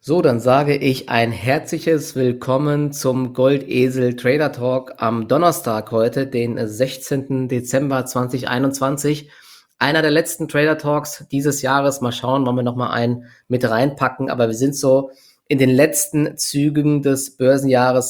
So, dann sage ich ein herzliches Willkommen zum Goldesel Trader Talk am Donnerstag heute, den 16. Dezember 2021. Einer der letzten Trader Talks dieses Jahres. Mal schauen, wollen wir noch mal einen mit reinpacken. Aber wir sind so in den letzten Zügen des Börsenjahres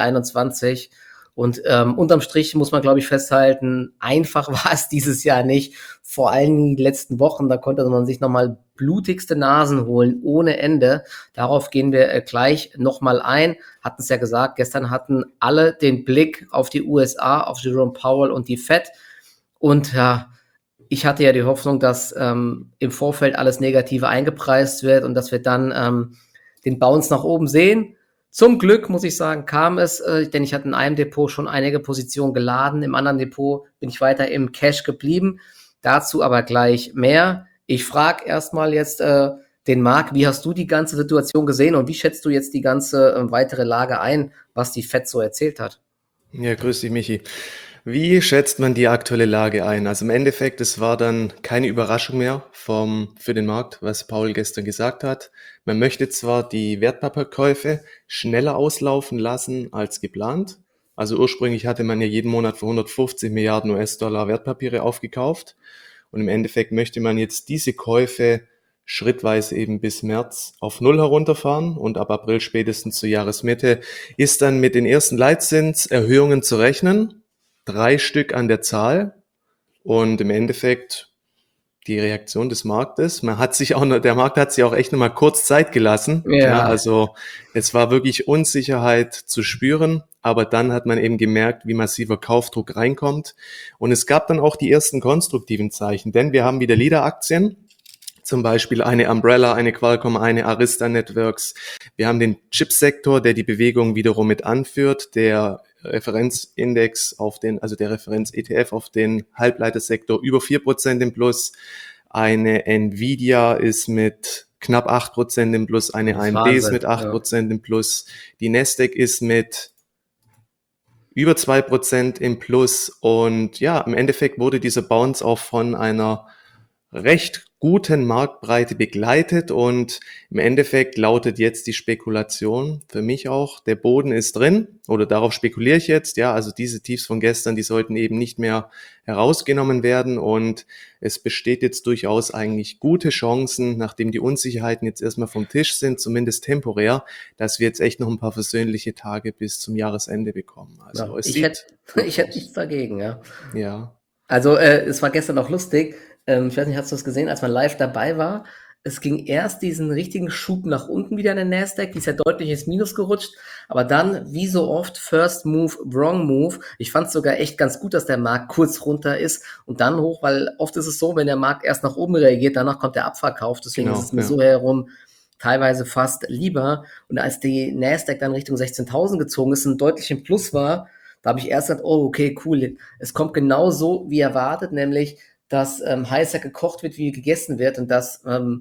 2021. Und unterm Strich muss man, glaube ich, festhalten, einfach war es dieses Jahr nicht. Vor allem die letzten Wochen, da konnte man sich nochmal blutigste Nasen holen, ohne Ende. Darauf gehen wir gleich nochmal ein. Hatten es ja gesagt, gestern hatten alle den Blick auf die USA, auf Jerome Powell und die Fed. Und ja, ich hatte ja die Hoffnung, dass im Vorfeld alles Negative eingepreist wird und dass wir dann den Bounce nach oben sehen. Zum Glück, muss ich sagen, kam es, denn ich hatte in einem Depot schon einige Positionen geladen. Im anderen Depot bin ich weiter im Cash geblieben. Dazu aber gleich mehr. Ich frage erstmal jetzt den Marc, wie hast du die ganze Situation gesehen und wie schätzt du jetzt die ganze weitere Lage ein, was die Fed so erzählt hat? Ja, grüß dich, Michi. Wie schätzt man die aktuelle Lage ein? Also im Endeffekt, es war dann keine Überraschung mehr für den Markt, was Paul gestern gesagt hat. Man möchte zwar die Wertpapierkäufe schneller auslaufen lassen als geplant. Also ursprünglich hatte man ja jeden Monat für 150 Milliarden US-Dollar Wertpapiere aufgekauft. Und im Endeffekt möchte man jetzt diese Käufe schrittweise eben bis März auf Null herunterfahren und ab April spätestens zur Jahresmitte ist dann mit den ersten Leitzinserhöhungen zu rechnen. 3 Stück an der Zahl und im Endeffekt die Reaktion des Marktes. Der Markt hat sich auch echt nochmal kurz Zeit gelassen. Ja, also es war wirklich Unsicherheit zu spüren, aber dann hat man eben gemerkt, wie massiver Kaufdruck reinkommt. Und es gab dann auch die ersten konstruktiven Zeichen, denn wir haben wieder Leader-Aktien. Zum Beispiel eine Umbrella, eine Qualcomm, eine Arista Networks. Wir haben den Chipsektor, der die Bewegung wiederum mit anführt, der Referenzindex also der Referenz-ETF auf den Halbleitersektor über 4% im Plus. Eine Nvidia ist mit knapp 8% im Plus, eine AMD ist mit 8% im Plus. Die Nasdaq ist mit über 2% im Plus. Und ja, im Endeffekt wurde dieser Bounce auch von einer recht guten Marktbreite begleitet und im Endeffekt lautet jetzt die Spekulation für mich auch, der Boden ist drin oder darauf spekuliere ich jetzt, ja, also diese Tiefs von gestern, die sollten eben nicht mehr herausgenommen werden und es besteht jetzt durchaus eigentlich gute Chancen, nachdem die Unsicherheiten jetzt erstmal vom Tisch sind, zumindest temporär, dass wir jetzt echt noch ein paar versöhnliche Tage bis zum Jahresende bekommen. Also es ich hätte nichts dagegen, ja. Ja. Also es war gestern auch lustig. Ich weiß nicht, hast du das gesehen, als man live dabei war? Es ging erst diesen richtigen Schub nach unten wieder in den Nasdaq, die ist ja deutlich ins Minus gerutscht, aber dann, wie so oft, First Move, Wrong Move. Ich fand es sogar echt ganz gut, dass der Markt kurz runter ist und dann hoch, weil oft ist es so, wenn der Markt erst nach oben reagiert, danach kommt der Abverkauf, deswegen ist es mir so herum teilweise fast lieber. Und als die Nasdaq dann Richtung 16.000 gezogen ist und deutlich im Plus war, da habe ich erst gesagt, oh, okay, cool, es kommt genau so, wie erwartet, nämlich dass heißer gekocht wird, wie gegessen wird und dass,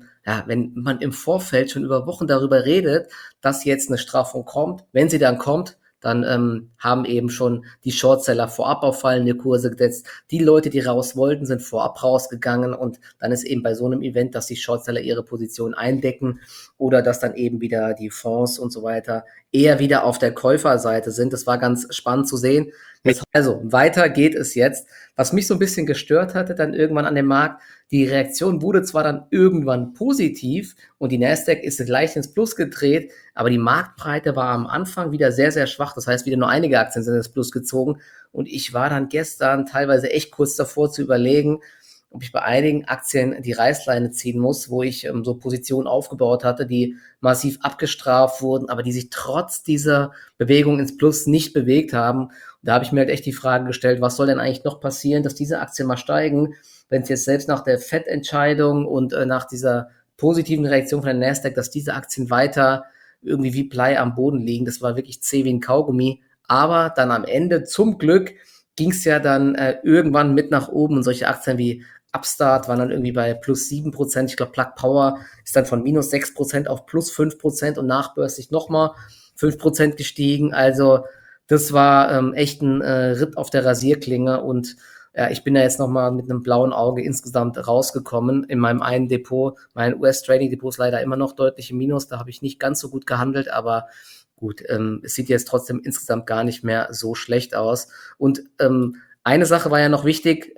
wenn man im Vorfeld schon über Wochen darüber redet, dass jetzt eine Strafung kommt, wenn sie dann kommt, dann haben eben schon die Shortseller vorab auf fallende Kurse gesetzt. Die Leute, die raus wollten, sind vorab rausgegangen und dann ist eben bei so einem Event, dass die Shortseller ihre Position eindecken oder dass dann eben wieder die Fonds und so weiter eher wieder auf der Käuferseite sind. Das war ganz spannend zu sehen. Also, weiter geht es jetzt. Was mich so ein bisschen gestört hatte, dann irgendwann an dem Markt, die Reaktion wurde zwar dann irgendwann positiv und die Nasdaq ist leicht ins Plus gedreht, aber die Marktbreite war am Anfang wieder sehr, sehr schwach. Das heißt, wieder nur einige Aktien sind ins Plus gezogen und ich war dann gestern teilweise echt kurz davor zu überlegen, ob ich bei einigen Aktien die Reißleine ziehen muss, wo ich so Positionen aufgebaut hatte, die massiv abgestraft wurden, aber die sich trotz dieser Bewegung ins Plus nicht bewegt haben. Und da habe ich mir halt echt die Frage gestellt, was soll denn eigentlich noch passieren, dass diese Aktien mal steigen, wenn es jetzt selbst nach der Fed-Entscheidung und nach dieser positiven Reaktion von der Nasdaq, dass diese Aktien weiter irgendwie wie Blei am Boden liegen. Das war wirklich zäh wie ein Kaugummi. Aber dann am Ende, zum Glück, ging es ja dann irgendwann mit nach oben und solche Aktien wie Upstart waren dann irgendwie bei plus 7%. Ich glaube, Plug Power ist dann von minus 6% auf plus 5% und nachbörslich nochmal 5% gestiegen. Also das war echt ein Ritt auf der Rasierklinge und Ja, ich bin da jetzt nochmal mit einem blauen Auge insgesamt rausgekommen in meinem einen Depot. Mein US-Trading-Depot ist leider immer noch deutlich im Minus. Da habe ich nicht ganz so gut gehandelt, aber gut, es sieht jetzt trotzdem insgesamt gar nicht mehr so schlecht aus. Und eine Sache war ja noch wichtig,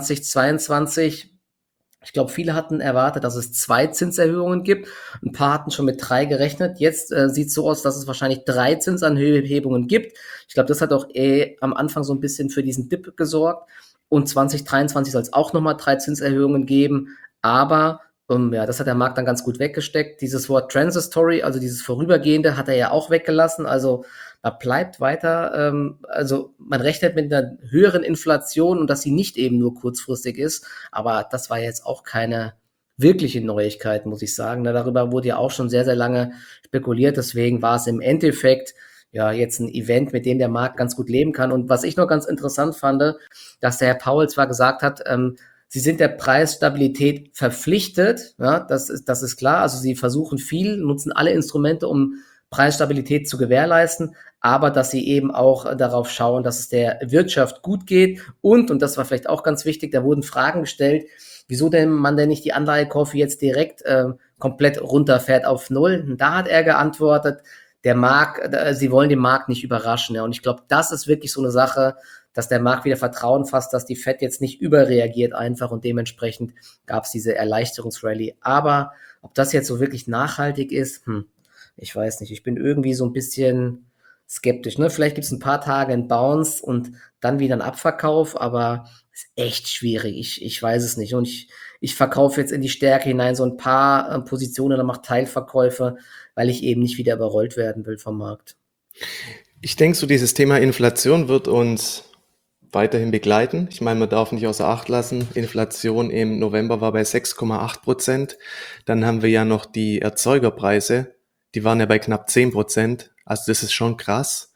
2022. Ich glaube, viele hatten erwartet, dass es 2 Zinserhöhungen gibt. Ein paar hatten schon mit 3 gerechnet. Jetzt sieht es so aus, dass es wahrscheinlich 3 Zinsanhebungen gibt. Ich glaube, das hat auch am Anfang so ein bisschen für diesen Dip gesorgt. Und 2023 soll es auch nochmal 3 Zinserhöhungen geben. Aber ja, das hat der Markt dann ganz gut weggesteckt. Dieses Wort Transitory, also dieses Vorübergehende, hat er ja auch weggelassen. Also da bleibt weiter, also man rechnet mit einer höheren Inflation und dass sie nicht eben nur kurzfristig ist. Aber das war jetzt auch keine wirkliche Neuigkeit, muss ich sagen. Darüber wurde ja auch schon sehr, sehr lange spekuliert. Deswegen war es im Endeffekt ja jetzt ein Event, mit dem der Markt ganz gut leben kann. Und was ich noch ganz interessant fand, dass der Herr Powell zwar gesagt hat, sie sind der Preisstabilität verpflichtet, ja, das ist klar. Also sie versuchen viel, nutzen alle Instrumente, um Preisstabilität zu gewährleisten, aber dass sie eben auch darauf schauen, dass es der Wirtschaft gut geht und das war vielleicht auch ganz wichtig, da wurden Fragen gestellt, wieso denn man denn nicht die Anleihekäufe jetzt direkt komplett runterfährt auf Null. Und da hat er geantwortet, der Markt, sie wollen den Markt nicht überraschen. Ja. Und ich glaube, das ist wirklich so eine Sache, dass der Markt wieder Vertrauen fasst, dass die Fed jetzt nicht überreagiert einfach und dementsprechend gab es diese Erleichterungsrallye. Aber ob das jetzt so wirklich nachhaltig ist, ich weiß nicht. Ich bin irgendwie so ein bisschen skeptisch. Ne? Vielleicht gibt es ein paar Tage einen Bounce und dann wieder einen Abverkauf, aber ist echt schwierig. Ich weiß es nicht. Und ich verkaufe jetzt in die Stärke hinein so ein paar Positionen oder mache Teilverkäufe, weil ich eben nicht wieder überrollt werden will vom Markt. Ich denke, so dieses Thema Inflation wird uns weiterhin begleiten. Ich meine, man darf nicht außer Acht lassen, Inflation im November war bei 6,8%. Dann haben wir ja noch die Erzeugerpreise, die waren ja bei knapp 10%. Also das ist schon krass.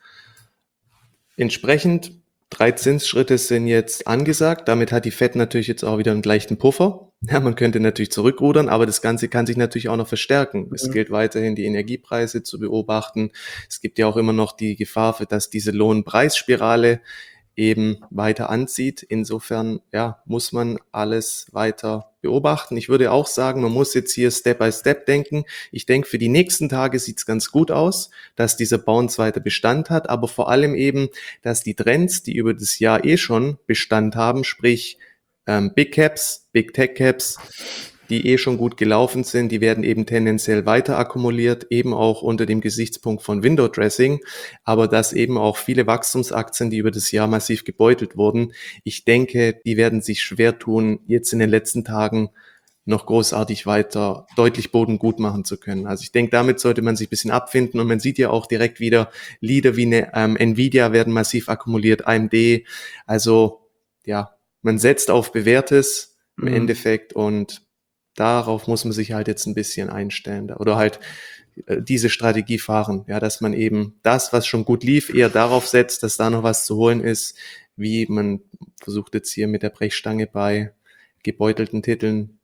Entsprechend 3 Zinsschritte sind jetzt angesagt. Damit hat die Fed natürlich jetzt auch wieder einen leichten Puffer. Ja, man könnte natürlich zurückrudern, aber das Ganze kann sich natürlich auch noch verstärken. Es gilt weiterhin, die Energiepreise zu beobachten. Es gibt ja auch immer noch die Gefahr, dass diese Lohnpreisspirale eben weiter anzieht. Insofern, ja, muss man alles weiter beobachten. Ich würde auch sagen, man muss jetzt hier Step by Step denken. Ich denke, für die nächsten Tage sieht es ganz gut aus, dass dieser Bounce weiter Bestand hat, aber vor allem eben, dass die Trends, die über das Jahr schon Bestand haben, sprich Big Caps, Big Tech Caps, die schon gut gelaufen sind, die werden eben tendenziell weiter akkumuliert, eben auch unter dem Gesichtspunkt von Window Dressing, aber dass eben auch viele Wachstumsaktien, die über das Jahr massiv gebeutelt wurden, ich denke, die werden sich schwer tun, jetzt in den letzten Tagen noch großartig weiter deutlich Boden gut machen zu können. Also ich denke, damit sollte man sich ein bisschen abfinden und man sieht ja auch direkt wieder, Leader wie eine Nvidia werden massiv akkumuliert, AMD, also ja, man setzt auf Bewährtes im Endeffekt und darauf muss man sich halt jetzt ein bisschen einstellen oder halt diese Strategie fahren, ja, dass man eben das, was schon gut lief, eher darauf setzt, dass da noch was zu holen ist, wie man versucht jetzt hier mit der Brechstange bei gebeutelten Titeln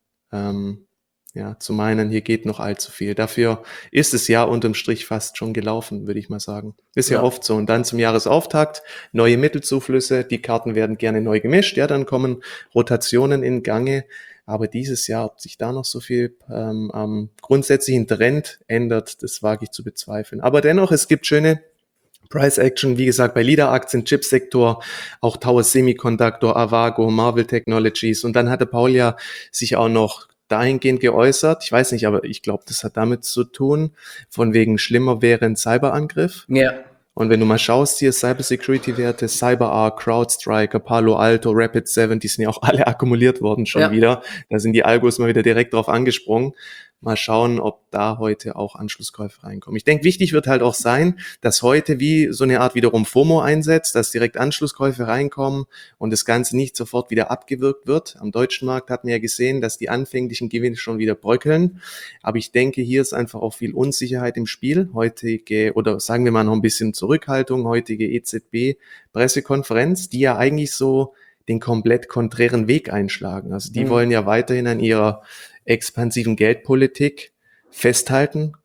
zu meinen, hier geht noch allzu viel. Dafür ist es ja unterm Strich fast schon gelaufen, würde ich mal sagen. Ist ja oft so. Und dann zum Jahresauftakt, neue Mittelzuflüsse, die Karten werden gerne neu gemischt, ja, dann kommen Rotationen in Gange. Aber dieses Jahr, ob sich da noch so viel am grundsätzlichen Trend ändert, das wage ich zu bezweifeln. Aber dennoch, es gibt schöne Price Action, wie gesagt, bei Leader-Aktien, Chipsektor, auch Tower Semiconductor, Avago, Marvell Technologies. Und dann hatte Paul ja sich auch noch dahingehend geäußert. Ich weiß nicht, aber ich glaube, das hat damit zu tun, von wegen schlimmer wäre ein Cyberangriff. Ja. Und wenn du mal schaust, hier Cybersecurity-Werte, CyberArk, CrowdStrike, Palo Alto, Rapid7, die sind ja auch alle akkumuliert worden schon wieder. Da sind die Algos mal wieder direkt drauf angesprungen. Mal schauen, ob da heute auch Anschlusskäufe reinkommen. Ich denke, wichtig wird halt auch sein, dass heute wie so eine Art wiederum FOMO einsetzt, dass direkt Anschlusskäufe reinkommen und das Ganze nicht sofort wieder abgewürgt wird. Am deutschen Markt hat man ja gesehen, dass die anfänglichen Gewinne schon wieder bröckeln. Aber ich denke, hier ist einfach auch viel Unsicherheit im Spiel. Heutige, oder sagen wir mal noch ein bisschen Zurückhaltung, heutige EZB-Pressekonferenz, die ja eigentlich so den komplett konträren Weg einschlagen. Also die wollen ja weiterhin an ihrer expansiven Geldpolitik festhalten,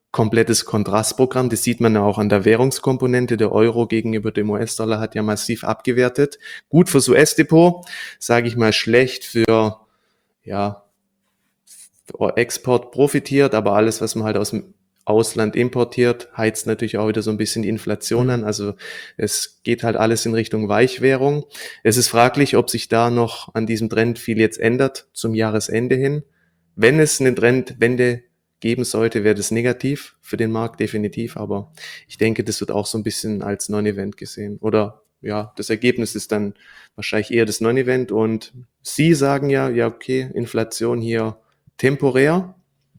komplettes Kontrastprogramm. Das sieht man ja auch an der Währungskomponente. Der Euro gegenüber dem US-Dollar hat ja massiv abgewertet. Gut fürs US-Depot, sage ich mal, schlecht für ja, Export profitiert, aber alles, was man halt aus dem Ausland importiert, heizt natürlich auch wieder so ein bisschen die Inflation an. Also es geht halt alles in Richtung Weichwährung. Es ist fraglich, ob sich da noch an diesem Trend viel jetzt ändert zum Jahresende hin. Wenn es eine Trendwende geben sollte, wäre das negativ für den Markt definitiv, aber ich denke, das wird auch so ein bisschen als Non-Event gesehen. Oder ja, das Ergebnis ist dann wahrscheinlich eher das Non-Event und Sie sagen ja, okay, Inflation hier temporär.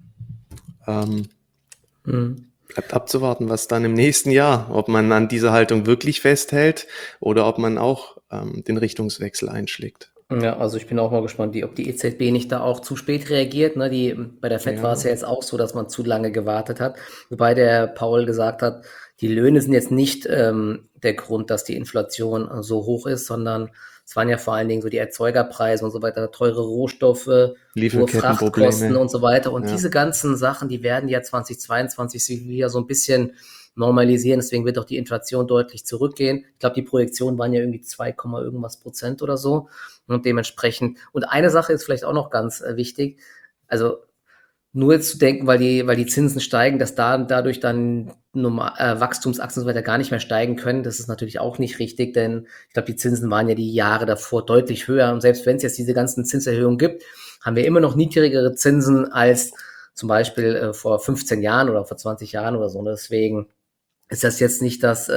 Bleibt abzuwarten, was dann im nächsten Jahr, ob man an dieser Haltung wirklich festhält oder ob man auch den Richtungswechsel einschlägt. Ja, also ich bin auch mal gespannt, ob die EZB nicht da auch zu spät reagiert. Ne? Bei der FED war es ja jetzt auch so, dass man zu lange gewartet hat. Wobei der Paul gesagt hat, die Löhne sind jetzt nicht der Grund, dass die Inflation so hoch ist, sondern es waren ja vor allen Dingen so die Erzeugerpreise und so weiter, teure Rohstoffe, hohe Frachtkosten und so weiter. Und diese ganzen Sachen, die werden ja 2022 sich wieder so ein bisschen normalisieren. Deswegen wird auch die Inflation deutlich zurückgehen. Ich glaube, die Projektionen waren ja irgendwie 2, irgendwas Prozent oder so. Und dementsprechend, und eine Sache ist vielleicht auch noch ganz wichtig, also nur jetzt zu denken, weil die Zinsen steigen, dass dadurch dann Wachstumsaktien und so weiter gar nicht mehr steigen können, das ist natürlich auch nicht richtig, denn ich glaube, die Zinsen waren ja die Jahre davor deutlich höher und selbst wenn es jetzt diese ganzen Zinserhöhungen gibt, haben wir immer noch niedrigere Zinsen als zum Beispiel vor 15 Jahren oder vor 20 Jahren oder so. Und deswegen ist das jetzt nicht das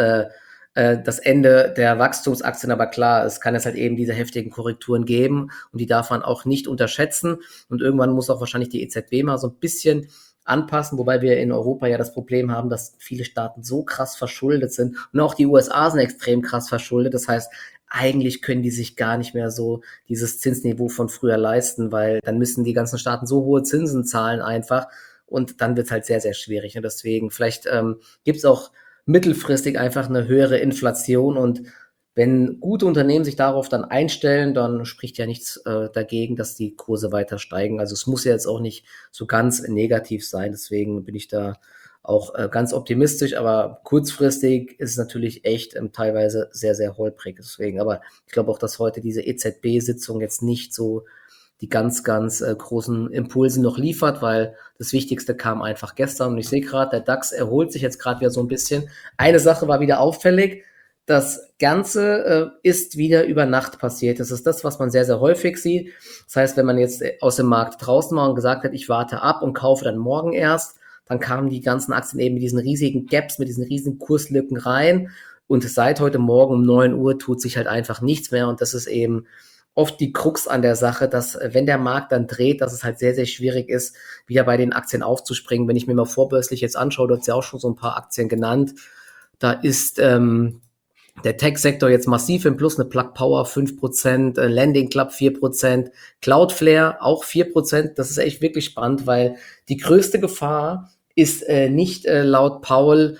Ende der Wachstumsaktien, aber klar, es kann jetzt halt eben diese heftigen Korrekturen geben und die darf man auch nicht unterschätzen und irgendwann muss auch wahrscheinlich die EZB mal so ein bisschen anpassen, wobei wir in Europa ja das Problem haben, dass viele Staaten so krass verschuldet sind und auch die USA sind extrem krass verschuldet, das heißt, eigentlich können die sich gar nicht mehr so dieses Zinsniveau von früher leisten, weil dann müssen die ganzen Staaten so hohe Zinsen zahlen einfach und dann wird es halt sehr, sehr schwierig. Und deswegen, vielleicht gibt es auch mittelfristig einfach eine höhere Inflation und wenn gute Unternehmen sich darauf dann einstellen, dann spricht ja nichts dagegen, dass die Kurse weiter steigen. Also es muss ja jetzt auch nicht so ganz negativ sein, deswegen bin ich da auch ganz optimistisch, aber kurzfristig ist es natürlich echt teilweise sehr, sehr holprig. Deswegen, aber ich glaube auch, dass heute diese EZB-Sitzung jetzt nicht so die ganz, ganz großen Impulse noch liefert, weil das Wichtigste kam einfach gestern und ich sehe gerade, der DAX erholt sich jetzt gerade wieder so ein bisschen. Eine Sache war wieder auffällig, das Ganze ist wieder über Nacht passiert. Das ist das, was man sehr, sehr häufig sieht. Das heißt, wenn man jetzt aus dem Markt draußen war und gesagt hat, ich warte ab und kaufe dann morgen erst, dann kamen die ganzen Aktien eben mit diesen riesigen Gaps, mit diesen riesigen Kurslücken rein und seit heute Morgen um 9 Uhr tut sich halt einfach nichts mehr und das ist eben oft die Krux an der Sache, dass wenn der Markt dann dreht, dass es halt sehr, sehr schwierig ist, wieder bei den Aktien aufzuspringen. Wenn ich mir mal vorbörslich jetzt anschaue, du hast ja auch schon so ein paar Aktien genannt, da ist der Tech-Sektor jetzt massiv im Plus, eine Plug Power 5%, Landing Club 4%, Cloudflare auch 4%. Das ist echt wirklich spannend, weil die größte Gefahr ist nicht laut Paul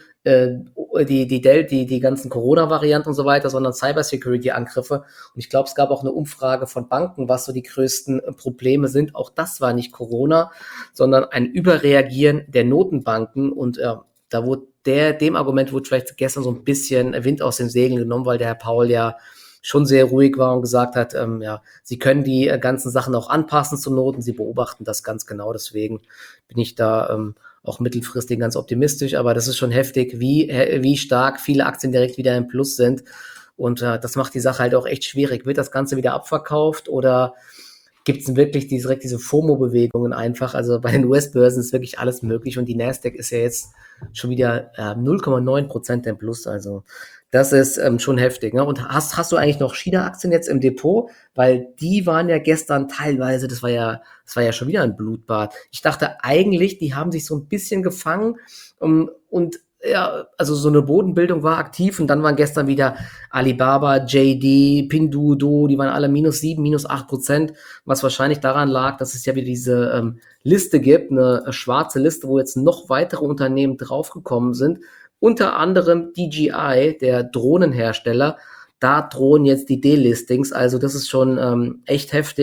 die ganzen Corona-Varianten und so weiter, sondern Cybersecurity-Angriffe. Und ich glaube, es gab auch eine Umfrage von Banken, was so die größten Probleme sind. Auch das war nicht Corona, sondern ein Überreagieren der Notenbanken. Und da wurde dem Argument wurde vielleicht gestern so ein bisschen Wind aus den Segeln genommen, weil der Herr Paul ja schon sehr ruhig war und gesagt hat, sie können die ganzen Sachen auch anpassen zu Noten, sie beobachten das ganz genau. Deswegen bin ich da auch mittelfristig ganz optimistisch, aber das ist schon heftig, wie stark viele Aktien direkt wieder im Plus sind und das macht die Sache halt auch echt schwierig. Wird das Ganze wieder abverkauft oder gibt es wirklich direkt diese FOMO-Bewegungen einfach? Also bei den US-Börsen ist wirklich alles möglich und die Nasdaq ist ja jetzt schon wieder 0,9% im Plus, also das ist schon heftig. Ne? Und hast du eigentlich noch China-Aktien jetzt im Depot? Weil die waren ja gestern teilweise, das war ja schon wieder ein Blutbad. Ich dachte eigentlich, die haben sich so ein bisschen gefangen und ja, also so eine Bodenbildung war aktiv und dann waren gestern wieder Alibaba, JD, Pinduoduo, die waren alle -7, -8%, was wahrscheinlich daran lag, dass es ja wieder diese Liste gibt, eine schwarze Liste, wo jetzt noch weitere Unternehmen draufgekommen sind. Unter anderem DJI, der Drohnenhersteller, da drohen jetzt die Delistings, also das ist schon echt heftig.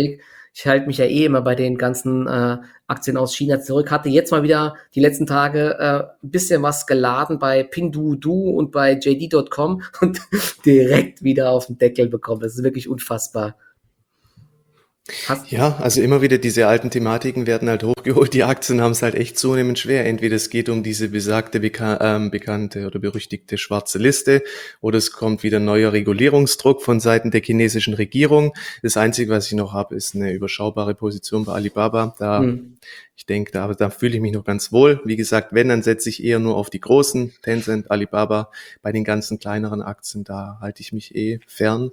Ich halte mich ja eh immer bei den ganzen Aktien aus China zurück. Hatte jetzt mal wieder die letzten Tage ein bisschen was geladen bei Pinduoduo und bei JD.com und direkt wieder auf den Deckel bekommen. Das ist wirklich unfassbar. Hast, Ja, also immer wieder diese alten Thematiken werden halt hochgeholt. Die Aktien haben es halt echt zunehmend schwer. Entweder es geht um diese besagte, bekannte oder berüchtigte schwarze Liste oder es kommt wieder neuer Regulierungsdruck von Seiten der chinesischen Regierung. Das Einzige, was ich noch habe, ist eine überschaubare Position bei Alibaba. Ich denke, da fühle ich mich noch ganz wohl. Wie gesagt, wenn, dann setze ich eher nur auf die großen, Tencent, Alibaba. Bei den ganzen kleineren Aktien, da halte ich mich fern.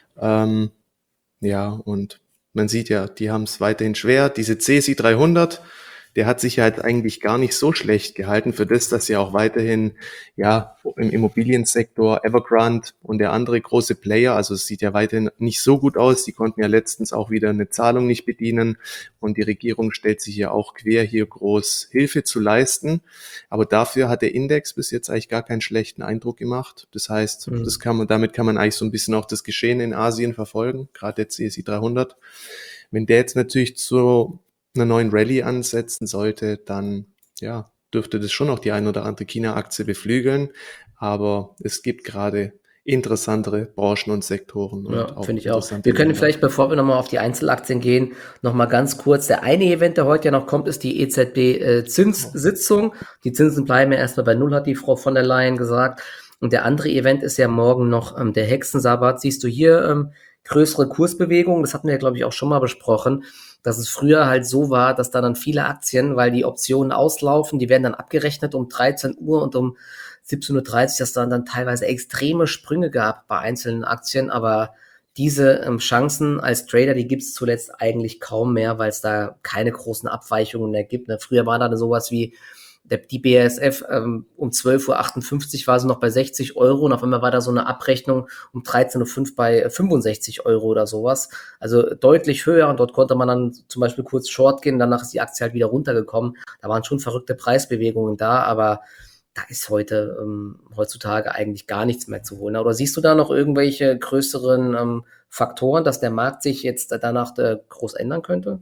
Ja, und man sieht ja, die haben es weiterhin schwer. Diese CSI 300, der hat sich halt eigentlich gar nicht so schlecht gehalten für das, dass ja auch weiterhin, ja, im Immobiliensektor Evergrande und der andere große Player, also es sieht ja weiterhin nicht so gut aus. Die konnten ja letztens auch wieder eine Zahlung nicht bedienen und die Regierung stellt sich ja auch quer, hier groß Hilfe zu leisten. Aber dafür hat der Index bis jetzt eigentlich gar keinen schlechten Eindruck gemacht. Das heißt, damit kann man eigentlich so ein bisschen auch das Geschehen in Asien verfolgen, gerade der CSI 300. Wenn der jetzt natürlich zu einer neuen Rallye ansetzen sollte, dann ja, dürfte das schon noch die ein oder andere China-Aktie beflügeln. Aber es gibt gerade interessantere Branchen und Sektoren und Ja, auch finde ich auch. interessante Wir können Länder. vielleicht, bevor wir nochmal auf die Einzelaktien gehen, nochmal ganz kurz. Der eine Event, der heute ja noch kommt, ist die EZB-Zinssitzung. Die Zinsen bleiben ja erstmal bei Null, hat die Frau von der Leyen gesagt. Und der andere Event ist ja morgen noch der Hexensabbat. Siehst du hier größere Kursbewegungen? Das hatten wir, glaube ich, auch schon mal besprochen, dass es früher halt so war, dass da dann viele Aktien, weil die Optionen auslaufen, die werden dann abgerechnet um 13 Uhr und um 17:30 Uhr, dass da dann teilweise extreme Sprünge gab bei einzelnen Aktien, aber diese Chancen als Trader, die gibt es zuletzt eigentlich kaum mehr, weil es da keine großen Abweichungen mehr gibt. Ne? Früher war da sowas wie die BASF um 12:58 Uhr war sie noch bei 60 Euro und auf einmal war da so eine Abrechnung um 13:05 Uhr bei 65 Euro oder sowas. Also deutlich höher und dort konnte man dann zum Beispiel kurz short gehen, danach ist die Aktie halt wieder runtergekommen. Da waren schon verrückte Preisbewegungen da, aber da ist heutzutage eigentlich gar nichts mehr zu holen. Oder siehst du da noch irgendwelche größeren Faktoren, dass der Markt sich jetzt danach groß ändern könnte?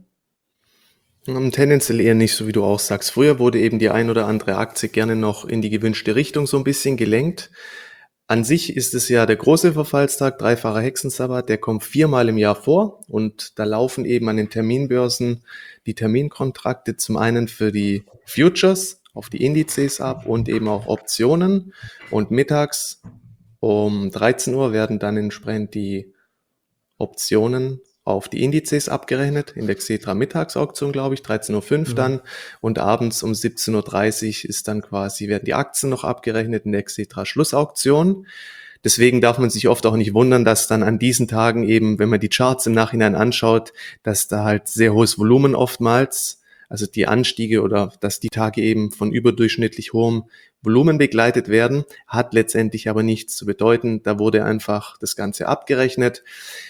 Tendenziell eher nicht, so wie du auch sagst. Früher wurde eben die ein oder andere Aktie gerne noch in die gewünschte Richtung so ein bisschen gelenkt. An sich ist es ja der große Verfallstag, dreifacher Hexensabbat, der kommt 4-mal im Jahr vor und da laufen eben an den Terminbörsen die Terminkontrakte zum einen für die Futures auf die Indizes ab und eben auch Optionen und mittags um 13 Uhr werden dann entsprechend die Optionen auf die Indizes abgerechnet, in der Xetra Mittagsauktion, glaube ich, 13:05 Uhr dann. Und abends um 17:30 Uhr ist dann quasi, werden die Aktien noch abgerechnet in der Xetra Schlussauktion. Deswegen darf man sich oft auch nicht wundern, dass dann an diesen Tagen eben, wenn man die Charts im Nachhinein anschaut, dass da halt sehr hohes Volumen oftmals, also die Anstiege oder dass die Tage eben von überdurchschnittlich hohem Volumen begleitet werden, hat letztendlich aber nichts zu bedeuten. Da wurde einfach das Ganze abgerechnet.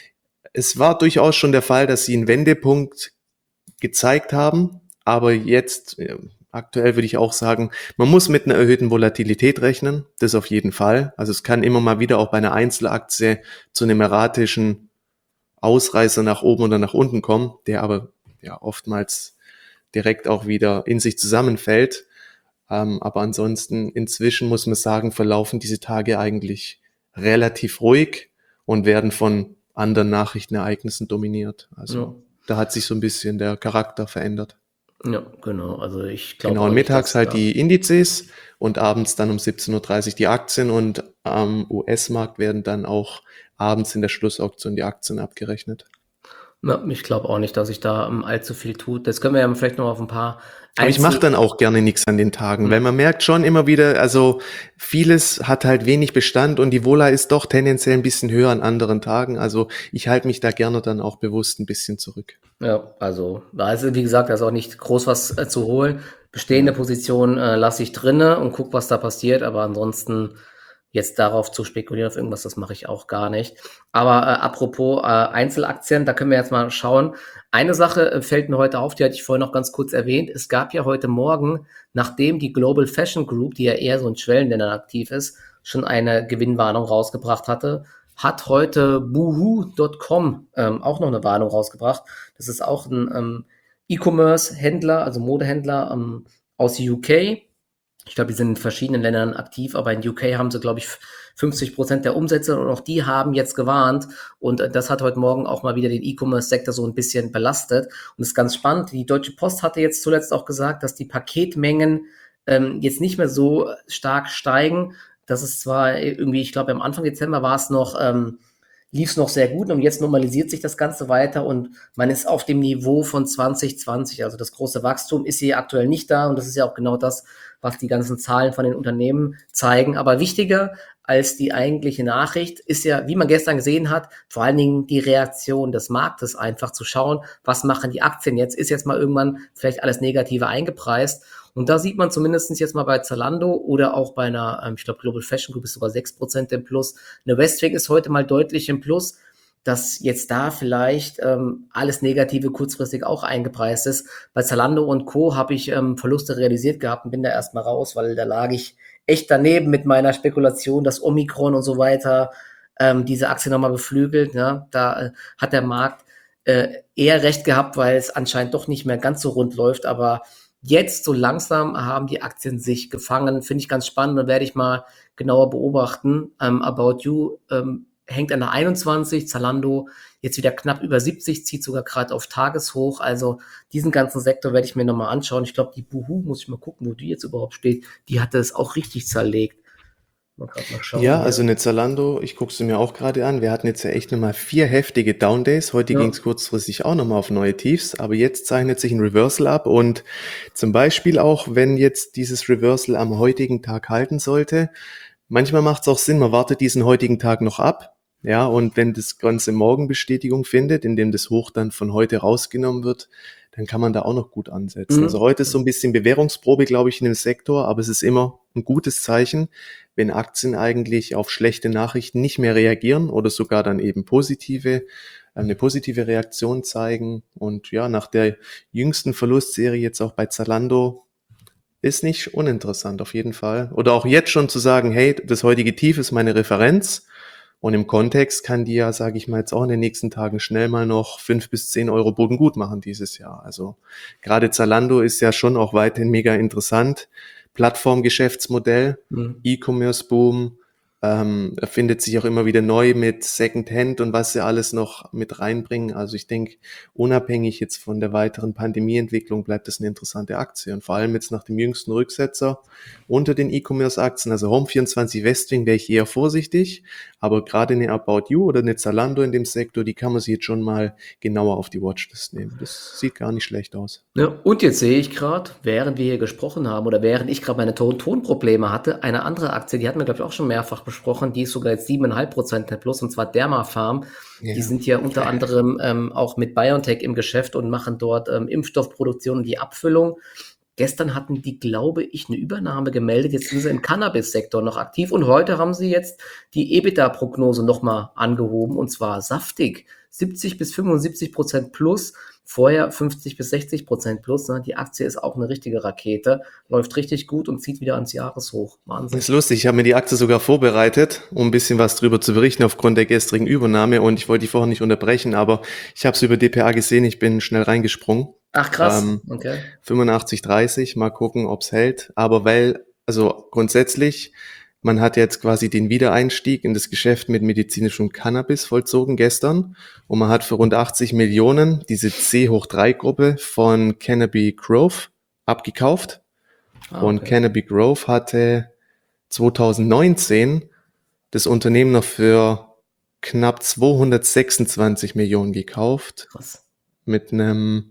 Es war durchaus schon der Fall, dass sie einen Wendepunkt gezeigt haben, aber jetzt, aktuell würde ich auch sagen, man muss mit einer erhöhten Volatilität rechnen, das auf jeden Fall. Also es kann immer mal wieder auch bei einer Einzelaktie zu einem erratischen Ausreißer nach oben oder nach unten kommen, der aber ja oftmals direkt auch wieder in sich zusammenfällt. Aber ansonsten inzwischen muss man sagen, verlaufen diese Tage eigentlich relativ ruhig und werden von anderen Nachrichtenereignissen dominiert. Ja, Also da hat sich so ein bisschen der Charakter verändert. ja, genau. Also ich glaube Genau, auch und nicht, mittags dass halt da. die Indizes und abends dann um 17:30 Uhr die Aktien und am US-Markt werden dann auch abends in der Schlussauktion die Aktien abgerechnet. Ja, ich glaube auch nicht, dass sich da allzu viel tut. Das können wir ja vielleicht noch auf ein paar Aber ich mache Einzel. dann auch gerne nichts an den Tagen, weil Hm. man merkt schon immer wieder, also vieles hat halt wenig Bestand und die Vola ist doch tendenziell ein bisschen höher an anderen Tagen. Also ich halte mich da gerne dann auch bewusst ein bisschen zurück. Ja, also da ist, wie gesagt, da ist auch nicht groß was zu holen. Bestehende Ja. Position lasse ich drinne und guck, was da passiert, aber ansonsten jetzt darauf zu spekulieren auf irgendwas, das mache ich auch gar nicht. Aber apropos Einzelaktien, da können wir jetzt mal schauen. Eine Sache fällt mir heute auf, die hatte ich vorhin noch ganz kurz erwähnt. Es gab ja heute Morgen, nachdem die Global Fashion Group, die ja eher so in Schwellenländern aktiv ist, schon eine Gewinnwarnung rausgebracht hatte, hat heute Boohoo.com auch noch eine Warnung rausgebracht. Das ist auch ein E-Commerce-Händler, also Modehändler aus UK. Ich glaube, die sind in verschiedenen Ländern aktiv, aber in UK haben sie, glaube ich, 50% der Umsätze und auch die haben jetzt gewarnt. Und das hat heute Morgen auch mal wieder den E-Commerce-Sektor so ein bisschen belastet. Und es ist ganz spannend. Die Deutsche Post hatte jetzt zuletzt auch gesagt, dass die Paketmengen jetzt nicht mehr so stark steigen. Das ist zwar irgendwie, ich glaube, am Anfang Dezember war es noch, lief es noch sehr gut und jetzt normalisiert sich das Ganze weiter und man ist auf dem Niveau von 2020. Also das große Wachstum ist hier aktuell nicht da und das ist ja auch genau das, was die ganzen Zahlen von den Unternehmen zeigen. Aber wichtiger als die eigentliche Nachricht ist ja, wie man gestern gesehen hat, vor allen Dingen die Reaktion des Marktes, einfach zu schauen, was machen die Aktien jetzt, ist jetzt mal irgendwann vielleicht alles Negative eingepreist. Und da sieht man zumindest jetzt mal bei Zalando oder auch bei einer, ich glaube, Global Fashion Group ist sogar 6% im Plus. Eine Westwing ist heute mal deutlich im Plus, dass jetzt da vielleicht alles Negative kurzfristig auch eingepreist ist. Bei Zalando und Co. habe ich Verluste realisiert gehabt und bin da erstmal raus, weil da lag ich echt daneben mit meiner Spekulation, dass Omikron und so weiter diese Aktie nochmal beflügelt. Ja? Da hat der Markt eher recht gehabt, weil es anscheinend doch nicht mehr ganz so rund läuft, aber jetzt so langsam haben die Aktien sich gefangen, finde ich ganz spannend und werde ich mal genauer beobachten. About You hängt an der 21, Zalando jetzt wieder knapp über 70, zieht sogar gerade auf Tageshoch. Also diesen ganzen Sektor werde ich mir nochmal anschauen. Ich glaube, die Boohoo, muss ich mal gucken, wo die jetzt überhaupt steht, die hatte es auch richtig zerlegt. Mal schauen Ja, hier. also eine Zalando, ich gucke sie mir auch gerade an. Wir hatten jetzt ja echt nochmal 4 heftige Down-Days. Heute Ja. ging es kurzfristig auch nochmal auf neue Tiefs, aber jetzt zeichnet sich ein Reversal ab und zum Beispiel auch, wenn jetzt dieses Reversal am heutigen Tag halten sollte, manchmal macht es auch Sinn, man wartet diesen heutigen Tag noch ab. Ja, und wenn das Ganze morgen Bestätigung findet, indem das Hoch dann von heute rausgenommen wird, dann kann man da auch noch gut ansetzen. Also heute ist so ein bisschen Bewährungsprobe, glaube ich, in dem Sektor, aber es ist immer ein gutes Zeichen, wenn Aktien eigentlich auf schlechte Nachrichten nicht mehr reagieren oder sogar dann eben eine positive Reaktion zeigen. Und ja, nach der jüngsten Verlustserie jetzt auch bei Zalando ist nicht uninteressant auf jeden Fall. Oder auch jetzt schon zu sagen, hey, das heutige Tief ist meine Referenz. Und im Kontext kann die ja, sage ich mal, jetzt auch in den nächsten Tagen schnell mal noch 5 bis 10 Euro Boden gut machen dieses Jahr. Also gerade Zalando ist ja schon auch weiterhin mega interessant. Plattformgeschäftsmodell, Mhm. E-Commerce-Boom, erfindet sich auch immer wieder neu mit Secondhand und was sie alles noch mit reinbringen. Also ich denke, unabhängig jetzt von der weiteren Pandemieentwicklung bleibt das eine interessante Aktie. Und vor allem jetzt nach dem jüngsten Rücksetzer unter den E-Commerce-Aktien, also Home24 Westwing, wäre ich eher vorsichtig. Aber gerade eine About You oder eine Zalando in dem Sektor, die kann man sich jetzt schon mal genauer auf die Watchlist nehmen. Das sieht gar nicht schlecht aus. Ja, und jetzt sehe ich gerade, während wir hier gesprochen haben oder während ich gerade meine Tonprobleme hatte, eine andere Aktie, die hatten wir, glaube ich, auch schon mehrfach besprochen, die ist sogar jetzt 7,5% net plus, und zwar Dermafarm. Die Ja. sind ja unter anderem auch mit BioNTech im Geschäft und machen dort Impfstoffproduktion und die Abfüllung. Gestern hatten die, glaube ich, eine Übernahme gemeldet. Jetzt sind sie im Cannabis-Sektor noch aktiv und heute haben sie jetzt die EBITDA-Prognose nochmal angehoben und zwar saftig. 70-75% plus, vorher 50-60% plus. Ne? Die Aktie ist auch eine richtige Rakete, läuft richtig gut und zieht wieder ans Jahreshoch. Wahnsinn. Das ist lustig, ich habe mir die Aktie sogar vorbereitet, um ein bisschen was drüber zu berichten aufgrund der gestrigen Übernahme und ich wollte die vorher nicht unterbrechen, aber ich habe es über dpa gesehen, ich bin schnell reingesprungen. Ach krass, okay. 85,30, mal gucken, ob's hält. Aber also grundsätzlich, man hat jetzt quasi den Wiedereinstieg in das Geschäft mit medizinischem Cannabis vollzogen gestern und man hat für rund 80 Millionen diese C-hoch-3-Gruppe von Canopy Growth abgekauft. Und Okay. Canopy Growth hatte 2019 das Unternehmen noch für knapp 226 Millionen gekauft Krass. mit einem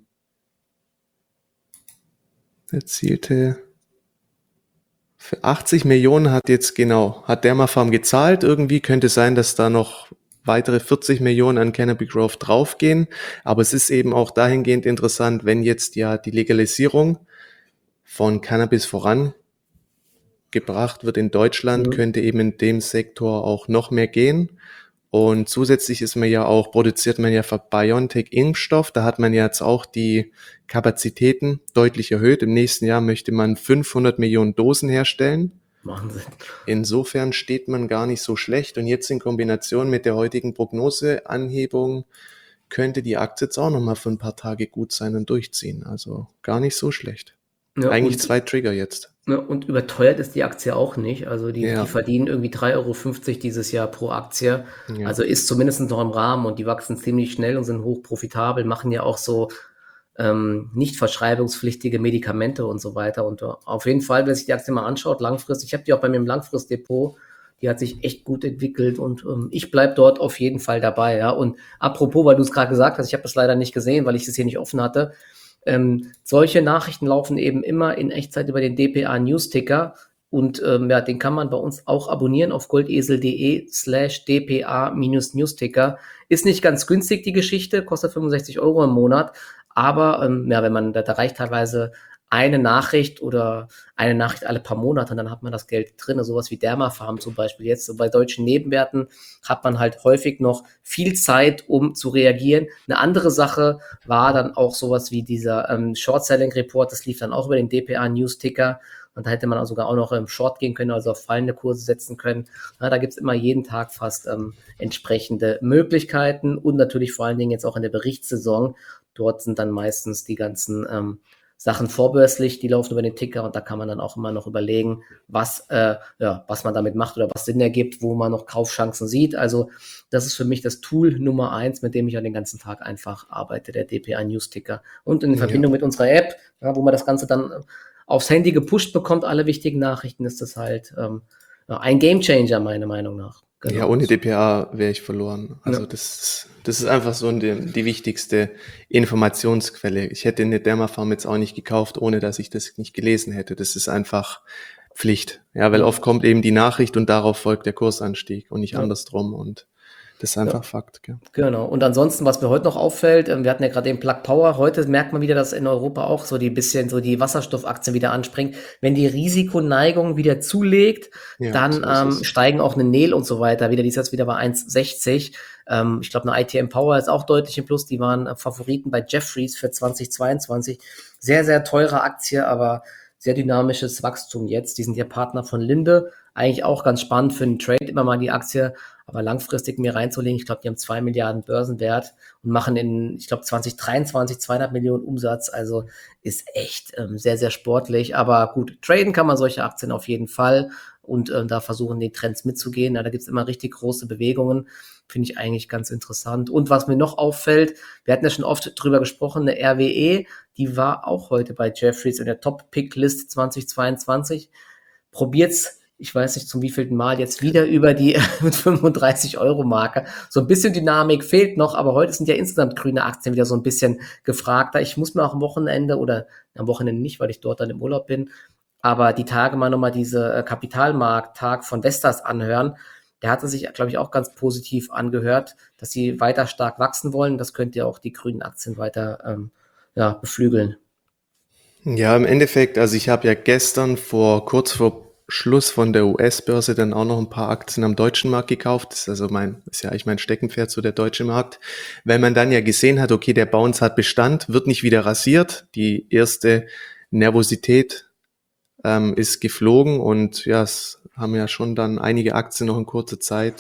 erzielte für 80 Millionen hat Dermafarm gezahlt. Irgendwie könnte sein, dass da noch weitere 40 Millionen an Canopy Growth draufgehen. Aber es ist eben auch dahingehend interessant, wenn jetzt ja die Legalisierung von Cannabis vorangebracht wird in Deutschland, Mhm. könnte eben in dem Sektor auch noch mehr gehen. Und zusätzlich produziert man ja für BioNTech Impfstoff. Da hat man ja jetzt auch die Kapazitäten deutlich erhöht. Im nächsten Jahr möchte man 500 Millionen Dosen herstellen. Wahnsinn. Insofern steht man gar nicht so schlecht. Und jetzt in Kombination mit der heutigen Prognoseanhebung könnte die Aktie jetzt auch nochmal für ein paar Tage gut sein und durchziehen. Also gar nicht so schlecht. Ja, Eigentlich und 2 Trigger jetzt. ja, und überteuert ist die Aktie auch nicht. Also die Ja, verdienen irgendwie 3,50 € dieses Jahr pro Aktie. ja. Also ist zumindest noch im Rahmen und die wachsen ziemlich schnell und sind hoch profitabel, machen ja auch so nicht verschreibungspflichtige Medikamente und so weiter. Und auf jeden Fall, wer sich die Aktie mal anschaut, langfristig, ich habe die auch bei mir im Langfristdepot, die hat sich echt gut entwickelt und ich bleibe dort auf jeden Fall dabei. Ja. Und apropos, weil du es gerade gesagt hast, ich habe das leider nicht gesehen, weil ich es hier nicht offen hatte. Solche Nachrichten laufen eben immer in Echtzeit über den dpa Newsticker und ja, den kann man bei uns auch abonnieren auf goldesel.de/dpa-newsticker. Ist nicht ganz günstig, die Geschichte, kostet 65 € im Monat, aber ja, wenn man, da reicht teilweise eine Nachricht oder eine Nachricht alle paar Monate und dann hat man das Geld drin. Sowas wie Dermafarm zum Beispiel. Jetzt so bei deutschen Nebenwerten hat man halt häufig noch viel Zeit, um zu reagieren. Eine andere Sache war dann auch sowas wie dieser Short-Selling-Report. Das lief dann auch über den dpa-News-Ticker. Und da hätte man also sogar auch noch im Short gehen können, also auf fallende Kurse setzen können. Na, da gibt's immer jeden Tag fast entsprechende Möglichkeiten und natürlich vor allen Dingen jetzt auch in der Berichtssaison. Dort sind dann meistens die ganzen Sachen vorbörslich, die laufen über den Ticker und da kann man dann auch immer noch überlegen, was man damit macht oder was Sinn ergibt, wo man noch Kaufchancen sieht. Also das ist für mich das Tool Nummer 1, mit dem ich ja den ganzen Tag einfach arbeite, der dpa News Ticker. Und in Ja. Verbindung mit unserer App, ja, wo man das Ganze dann aufs Handy gepusht bekommt, alle wichtigen Nachrichten, ist das halt ein Gamechanger, meiner Meinung nach. Ja, Genau. ohne DPA wäre ich verloren. Also Ja. das ist einfach so die wichtigste Informationsquelle. Ich hätte eine Dermafarm jetzt auch nicht gekauft, ohne dass ich das nicht gelesen hätte. Das ist einfach Pflicht. Ja, weil Ja. oft kommt eben die Nachricht und darauf folgt der Kursanstieg und nicht Ja. andersrum. Und das ist einfach Fakt. Gell? Genau. Und ansonsten, was mir heute noch auffällt, wir hatten ja gerade den Plug Power. Heute merkt man wieder, dass in Europa auch so die bisschen so die Wasserstoffaktien wieder anspringen. Wenn die Risikoneigung wieder zulegt, Ja, dann so ist es. steigen auch eine Nel und so weiter wieder. Die ist jetzt wieder bei 1,60. Ich glaube, eine ITM Power ist auch deutlich im Plus. Die waren Favoriten bei Jefferies für 2022. Sehr, sehr teure Aktie, aber sehr dynamisches Wachstum jetzt. Die sind ja Partner von Linde. Eigentlich auch ganz spannend für einen Trade, immer mal die Aktie, aber langfristig mir reinzulegen. Ich glaube, die haben 2 Milliarden Börsenwert und machen ich glaube, 2023 200 Millionen Umsatz. Also ist echt sehr, sehr sportlich. Aber gut, traden kann man solche Aktien auf jeden Fall und da versuchen, den Trends mitzugehen. Ja, da gibt's immer richtig große Bewegungen. Finde ich eigentlich ganz interessant. Und was mir noch auffällt, wir hatten ja schon oft drüber gesprochen, eine RWE, die war auch heute bei Jefferies in der Top-Pick-List 2022. Probiert's, ich weiß nicht zum wievielten Mal, jetzt wieder über die 35-€-Marke. So ein bisschen Dynamik fehlt noch, aber heute sind ja insgesamt grüne Aktien wieder so ein bisschen gefragter. Ich muss mir auch am Wochenende oder am Wochenende nicht, weil ich dort dann im Urlaub bin, aber die Tage mal nochmal diese Kapitalmarkt-Tag von Vestas anhören. Der hatte sich, glaube ich, auch ganz positiv angehört, dass sie weiter stark wachsen wollen. Das könnte ja auch die grünen Aktien weiter beflügeln. Ja, im Endeffekt, also ich habe ja gestern kurz vor Schluss von der US-Börse dann auch noch ein paar Aktien am deutschen Markt gekauft. Das ist also ist ja eigentlich mein Steckenpferd, so der deutsche Markt. Weil man dann ja gesehen hat, okay, der Bounce hat Bestand, wird nicht wieder rasiert. Die erste Nervosität ist geflogen und ja, es haben ja schon dann einige Aktien noch in kurzer Zeit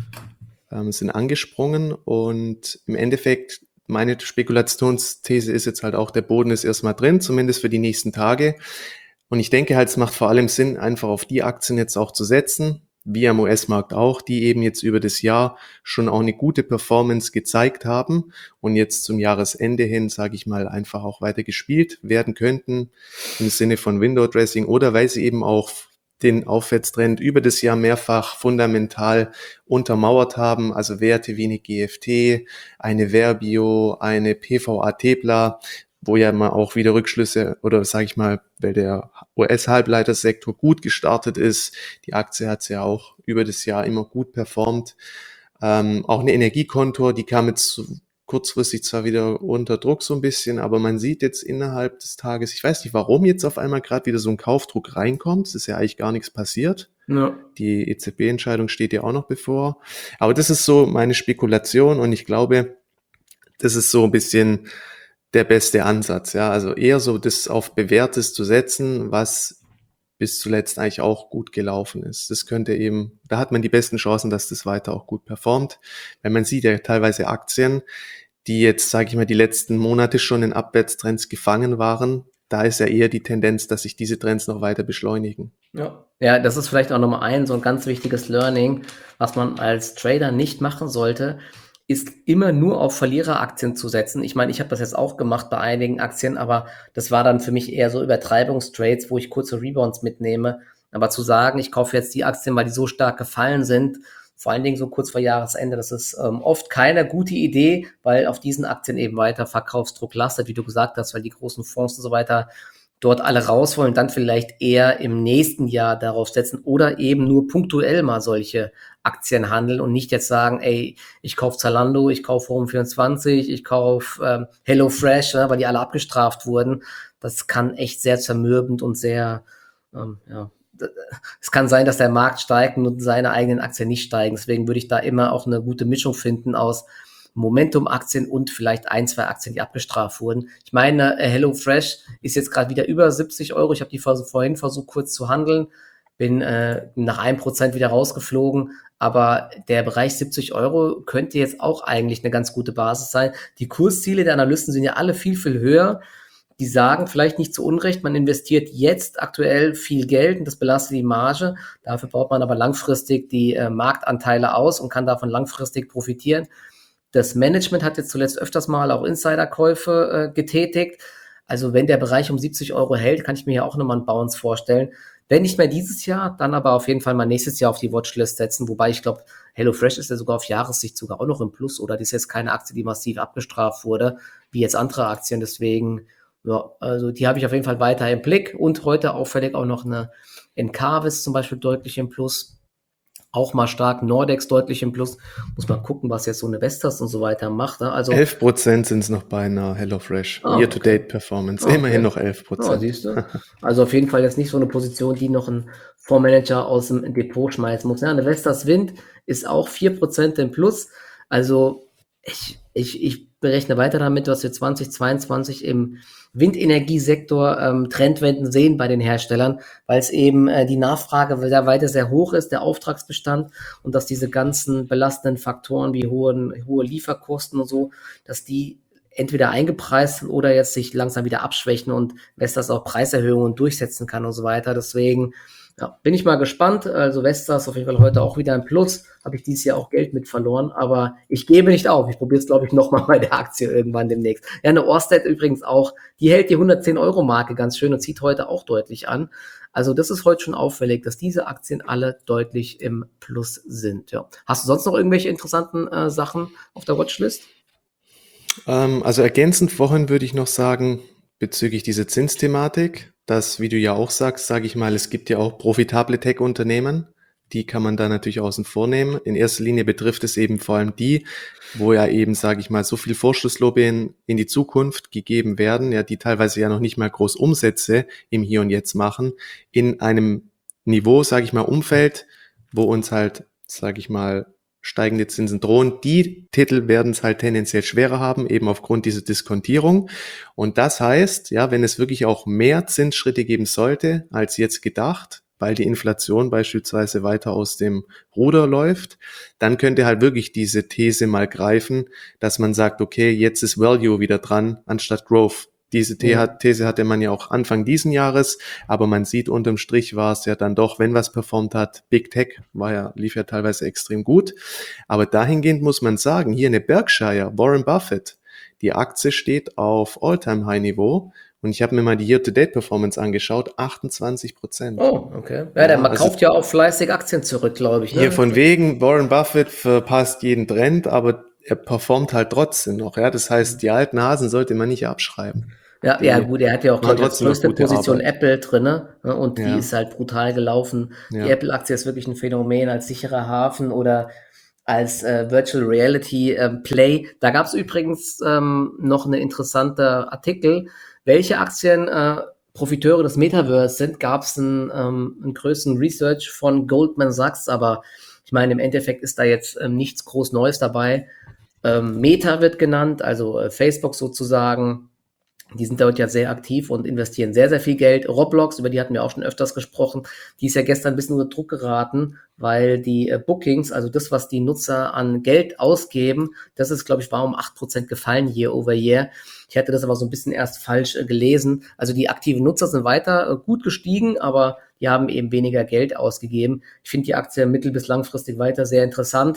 sind angesprungen und im Endeffekt meine Spekulationsthese ist jetzt halt auch, der Boden ist erstmal drin, zumindest für die nächsten Tage. Und ich denke halt, es macht vor allem Sinn, einfach auf die Aktien jetzt auch zu setzen, wie am US-Markt auch, die eben jetzt über das Jahr schon auch eine gute Performance gezeigt haben und jetzt zum Jahresende hin, sage ich mal, einfach auch weiter gespielt werden könnten im Sinne von Window Dressing oder weil sie eben auch den Aufwärtstrend über das Jahr mehrfach fundamental untermauert haben, also Werte wie eine GFT, eine Verbio, eine PVA Tepla, wo ja mal auch wieder Rückschlüsse oder sage ich mal, weil der US-Halbleitersektor gut gestartet ist, die Aktie hat ja auch über das Jahr immer gut performt. Auch eine Energiekontor, die kam jetzt kurzfristig zwar wieder unter Druck so ein bisschen, aber man sieht jetzt innerhalb des Tages, ich weiß nicht, warum jetzt auf einmal gerade wieder so ein Kaufdruck reinkommt. Es ist ja eigentlich gar nichts passiert. Ja. Die EZB-Entscheidung steht ja auch noch bevor. Aber das ist so meine Spekulation und ich glaube, das ist so ein bisschen der beste Ansatz. Ja, also eher so das auf Bewährtes zu setzen, was bis zuletzt eigentlich auch gut gelaufen ist. Das könnte eben, da hat man die besten Chancen, dass das weiter auch gut performt. Weil man sieht ja teilweise Aktien, die jetzt, sage ich mal, die letzten Monate schon in Abwärtstrends gefangen waren. Da ist ja eher die Tendenz, dass sich diese Trends noch weiter beschleunigen. Ja, das ist vielleicht auch nochmal so ein ganz wichtiges Learning, was man als Trader nicht machen sollte, ist immer nur auf Verliereraktien zu setzen. Ich meine, ich habe das jetzt auch gemacht bei einigen Aktien, aber das war dann für mich eher so Übertreibungstrades, wo ich kurze Rebounds mitnehme. Aber zu sagen, ich kaufe jetzt die Aktien, weil die so stark gefallen sind, vor allen Dingen so kurz vor Jahresende, das ist oft keine gute Idee, weil auf diesen Aktien eben weiter Verkaufsdruck lastet, wie du gesagt hast, weil die großen Fonds und so weiter dort alle raus wollen, dann vielleicht eher im nächsten Jahr darauf setzen oder eben nur punktuell mal solche Aktien handeln und nicht jetzt sagen, ey, ich kaufe Zalando, ich kaufe Home24, ich kaufe HelloFresh, weil die alle abgestraft wurden. Das kann echt sehr zermürbend und sehr, ja, es kann sein, dass der Markt steigt und seine eigenen Aktien nicht steigen. Deswegen würde ich da immer auch eine gute Mischung finden aus Momentum-Aktien und vielleicht ein, zwei Aktien, die abgestraft wurden. Ich meine, HelloFresh ist jetzt gerade wieder über 70 Euro. Ich habe die vorhin versucht, kurz zu handeln, bin nach 1% wieder rausgeflogen, aber der Bereich 70 Euro könnte jetzt auch eigentlich eine ganz gute Basis sein. Die Kursziele der Analysten sind ja alle viel, viel höher. Die sagen vielleicht nicht zu Unrecht, man investiert jetzt aktuell viel Geld und das belastet die Marge. Dafür baut man aber langfristig die Marktanteile aus und kann davon langfristig profitieren. Das Management hat jetzt zuletzt öfters mal auch Insiderkäufe getätigt. Also wenn der Bereich um 70 Euro hält, kann ich mir ja auch nochmal einen Bounce vorstellen. Wenn nicht mehr dieses Jahr, dann aber auf jeden Fall mal nächstes Jahr auf die Watchlist setzen. Wobei ich glaube, HelloFresh ist ja sogar auf Jahressicht sogar auch noch im Plus. Oder das ist jetzt keine Aktie, die massiv abgestraft wurde, wie jetzt andere Aktien. Deswegen, ja, also die habe ich auf jeden Fall weiter im Blick. Und heute auffällig auch noch eine Encarvis zum Beispiel deutlich im Plus. Auch mal stark, Nordex deutlich im Plus. Muss man gucken, was jetzt so eine Vestas und so weiter macht. Ne? Also 11% sind es noch beinahe HelloFresh. Year-to-date-Performance. Okay. Immerhin noch Ja, 11%. siehst du. Also auf jeden Fall jetzt nicht so eine Position, die noch ein Fondsmanager aus dem Depot schmeißen muss. Ja, eine Vestas Wind ist auch 4% im Plus. Also ich berechne weiter damit, dass wir 2022 im Windenergiesektor Trendwenden sehen bei den Herstellern, weil es eben die Nachfrage sehr weiter sehr hoch ist, der Auftragsbestand und dass diese ganzen belastenden Faktoren wie hohe Lieferkosten und so, dass die entweder eingepreist sind oder jetzt sich langsam wieder abschwächen und Vestas auch Preiserhöhungen durchsetzen kann und so weiter. Deswegen ja, bin ich mal gespannt. Also Vestas auf jeden Fall heute auch wieder ein Plus. Habe ich dieses Jahr auch Geld mit verloren, aber ich gebe nicht auf. Ich probiere es, glaube ich, nochmal bei der Aktie irgendwann demnächst. Ja, eine Orsted übrigens auch. Die hält die 110-Euro-Marke ganz schön und zieht heute auch deutlich an. Also das ist heute schon auffällig, dass diese Aktien alle deutlich im Plus sind. Ja. Hast du sonst noch irgendwelche interessanten Sachen auf der Watchlist? Also ergänzend vorhin würde ich noch sagen, bezüglich dieser Zinsthematik, dass, wie du ja auch sagst, sage ich mal, es gibt ja auch profitable Tech-Unternehmen, die kann man da natürlich außen vor nehmen. In erster Linie betrifft es eben vor allem die, wo ja eben, sage ich mal, so viel Vorschusslorbeeren in die Zukunft gegeben werden, ja, die teilweise ja noch nicht mal groß Umsätze im Hier und Jetzt machen, in einem Niveau, sage ich mal, Umfeld, wo uns halt, sage ich mal, steigende Zinsen drohen. Die Titel werden es halt tendenziell schwerer haben, eben aufgrund dieser Diskontierung. Und das heißt, ja, wenn es wirklich auch mehr Zinsschritte geben sollte, als jetzt gedacht, weil die Inflation beispielsweise weiter aus dem Ruder läuft, dann könnte halt wirklich diese These mal greifen, dass man sagt, okay, jetzt ist Value wieder dran, anstatt Growth. Diese These hatte man ja auch Anfang diesen Jahres, aber man sieht, unterm Strich war es ja dann doch, wenn was performt hat, Big Tech lief ja teilweise extrem gut. Aber dahingehend muss man sagen, hier eine Berkshire, Warren Buffett, die Aktie steht auf All-Time-High-Niveau und ich habe mir mal die Year-to-Date-Performance angeschaut, 28%. Oh, okay. Ja, man kauft ja auch fleißig Aktien zurück, glaube ich. Ne? Hier von wegen, Warren Buffett verpasst jeden Trend, aber er performt halt trotzdem noch. Ja, das heißt, die alten Hasen sollte man nicht abschreiben. Ja, gut, er hat ja auch, glaube ich, als trotzdem noch größte gute Position Arbeit. Apple drin, ne? Und die Ja. ist halt brutal gelaufen. Die Ja. Apple-Aktie ist wirklich ein Phänomen als sicherer Hafen oder als Virtual Reality Play. Da gab es übrigens noch eine interessante Artikel. Welche Aktien Profiteure des Metaverse sind, gab es einen größeren Research von Goldman Sachs, aber ich meine, im Endeffekt ist da jetzt nichts groß Neues dabei. Meta wird genannt, also Facebook sozusagen. Die sind dort ja sehr aktiv und investieren sehr, sehr viel Geld. Roblox, über die hatten wir auch schon öfters gesprochen, die ist ja gestern ein bisschen unter Druck geraten, weil die Bookings, also das, was die Nutzer an Geld ausgeben, das ist, glaube ich, war um 8% gefallen year over year. Ich hatte das aber so ein bisschen erst falsch gelesen. Also die aktiven Nutzer sind weiter gut gestiegen, aber die haben eben weniger Geld ausgegeben. Ich finde die Aktie mittel- bis langfristig weiter sehr interessant.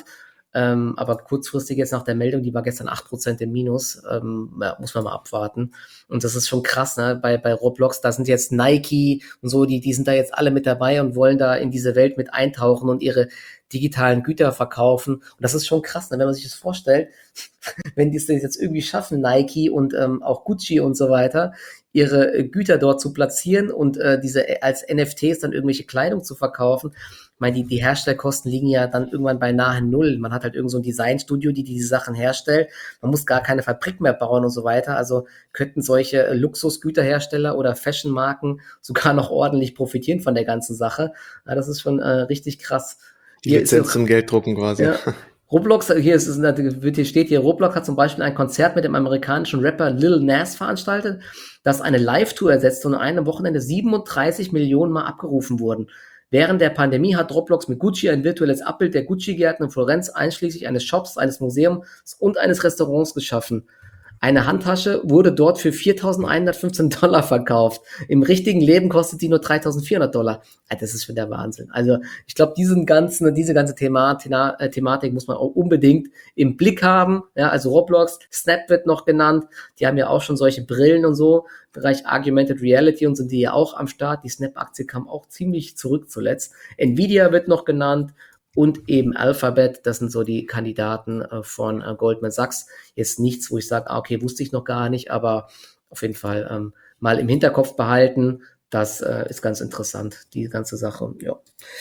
Aber kurzfristig jetzt nach der Meldung, die war gestern 8% im Minus, ja, muss man mal abwarten. Und das ist schon krass, ne? Bei Roblox, da sind jetzt Nike und so, die sind da jetzt alle mit dabei und wollen da in diese Welt mit eintauchen und ihre digitalen Güter verkaufen. Und das ist schon krass, ne? Wenn man sich das vorstellt, wenn die es jetzt irgendwie schaffen, Nike und auch Gucci und so weiter, ihre Güter dort zu platzieren und diese als NFTs dann irgendwelche Kleidung zu verkaufen. Ich meine, die Herstellkosten liegen ja dann irgendwann bei nahe Null. Man hat halt irgend so ein Designstudio, die diese Sachen herstellt. Man muss gar keine Fabrik mehr bauen und so weiter. Also könnten solche Luxusgüterhersteller oder Fashionmarken sogar noch ordentlich profitieren von der ganzen Sache. Ja, das ist schon richtig krass. Die Hier ist Lizenz auch, zum Gelddrucken quasi. ja, Roblox, hier steht hier, Roblox hat zum Beispiel ein Konzert mit dem amerikanischen Rapper Lil Nas veranstaltet, das eine Live-Tour ersetzt und an einem Wochenende 37 Millionen Mal abgerufen wurden. Während der Pandemie hat Roblox mit Gucci ein virtuelles Abbild der Gucci-Gärten in Florenz einschließlich eines Shops, eines Museums und eines Restaurants geschaffen. Eine Handtasche wurde dort für 4.115 Dollar verkauft. Im richtigen Leben kostet die nur 3.400 Dollar. Das ist schon der Wahnsinn. Also ich glaube, diese ganze Thematik muss man auch unbedingt im Blick haben. Ja, also Roblox, Snap wird noch genannt. Die haben ja auch schon solche Brillen und so. Im Bereich Augmented Reality und sind die ja auch am Start. Die Snap-Aktie kam auch ziemlich zurück zuletzt. Nvidia wird noch genannt. Und eben Alphabet, das sind so die Kandidaten von Goldman Sachs. Jetzt nichts, wo ich sage, okay, wusste ich noch gar nicht, aber auf jeden Fall mal im Hinterkopf behalten. Das ist ganz interessant, die ganze Sache. Ja.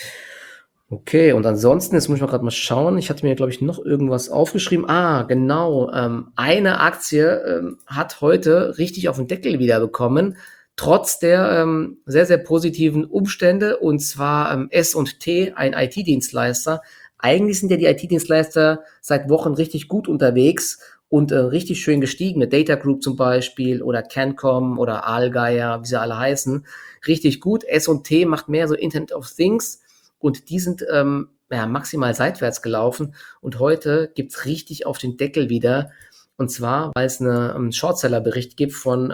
Okay, und ansonsten, jetzt muss ich mal gerade mal schauen. Ich hatte mir, glaube ich, noch irgendwas aufgeschrieben. Ah, genau. Eine Aktie hat heute richtig auf den Deckel wieder bekommen, trotz der sehr, sehr positiven Umstände. Und zwar S&T, ein IT-Dienstleister. Eigentlich sind ja die IT-Dienstleister seit Wochen richtig gut unterwegs und richtig schön gestiegen. Eine Data Group zum Beispiel oder Cancom oder Allgeier, wie sie alle heißen. Richtig gut. S&T macht mehr so Internet of Things. Und die sind ja, maximal seitwärts gelaufen. Und heute gibt's richtig auf den Deckel wieder. Und zwar, weil es einen Shortseller-Bericht gibt von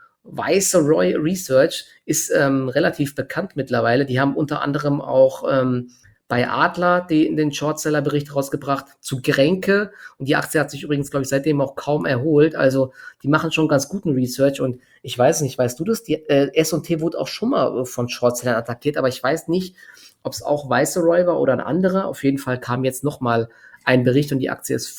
Viceroy Research, ist relativ bekannt mittlerweile. Die haben unter anderem auch bei Adler den Shortseller-Bericht rausgebracht, zu Grenke. Und die Aktie hat sich übrigens, glaube ich, seitdem auch kaum erholt. Also die machen schon ganz guten Research. Und ich weiß nicht, weißt du das? Die S&T wurde auch schon mal von Shortsellern attackiert, aber ich weiß nicht, ob es auch Viceroy war oder ein anderer. Auf jeden Fall kam jetzt nochmal ein Bericht und die Aktie ist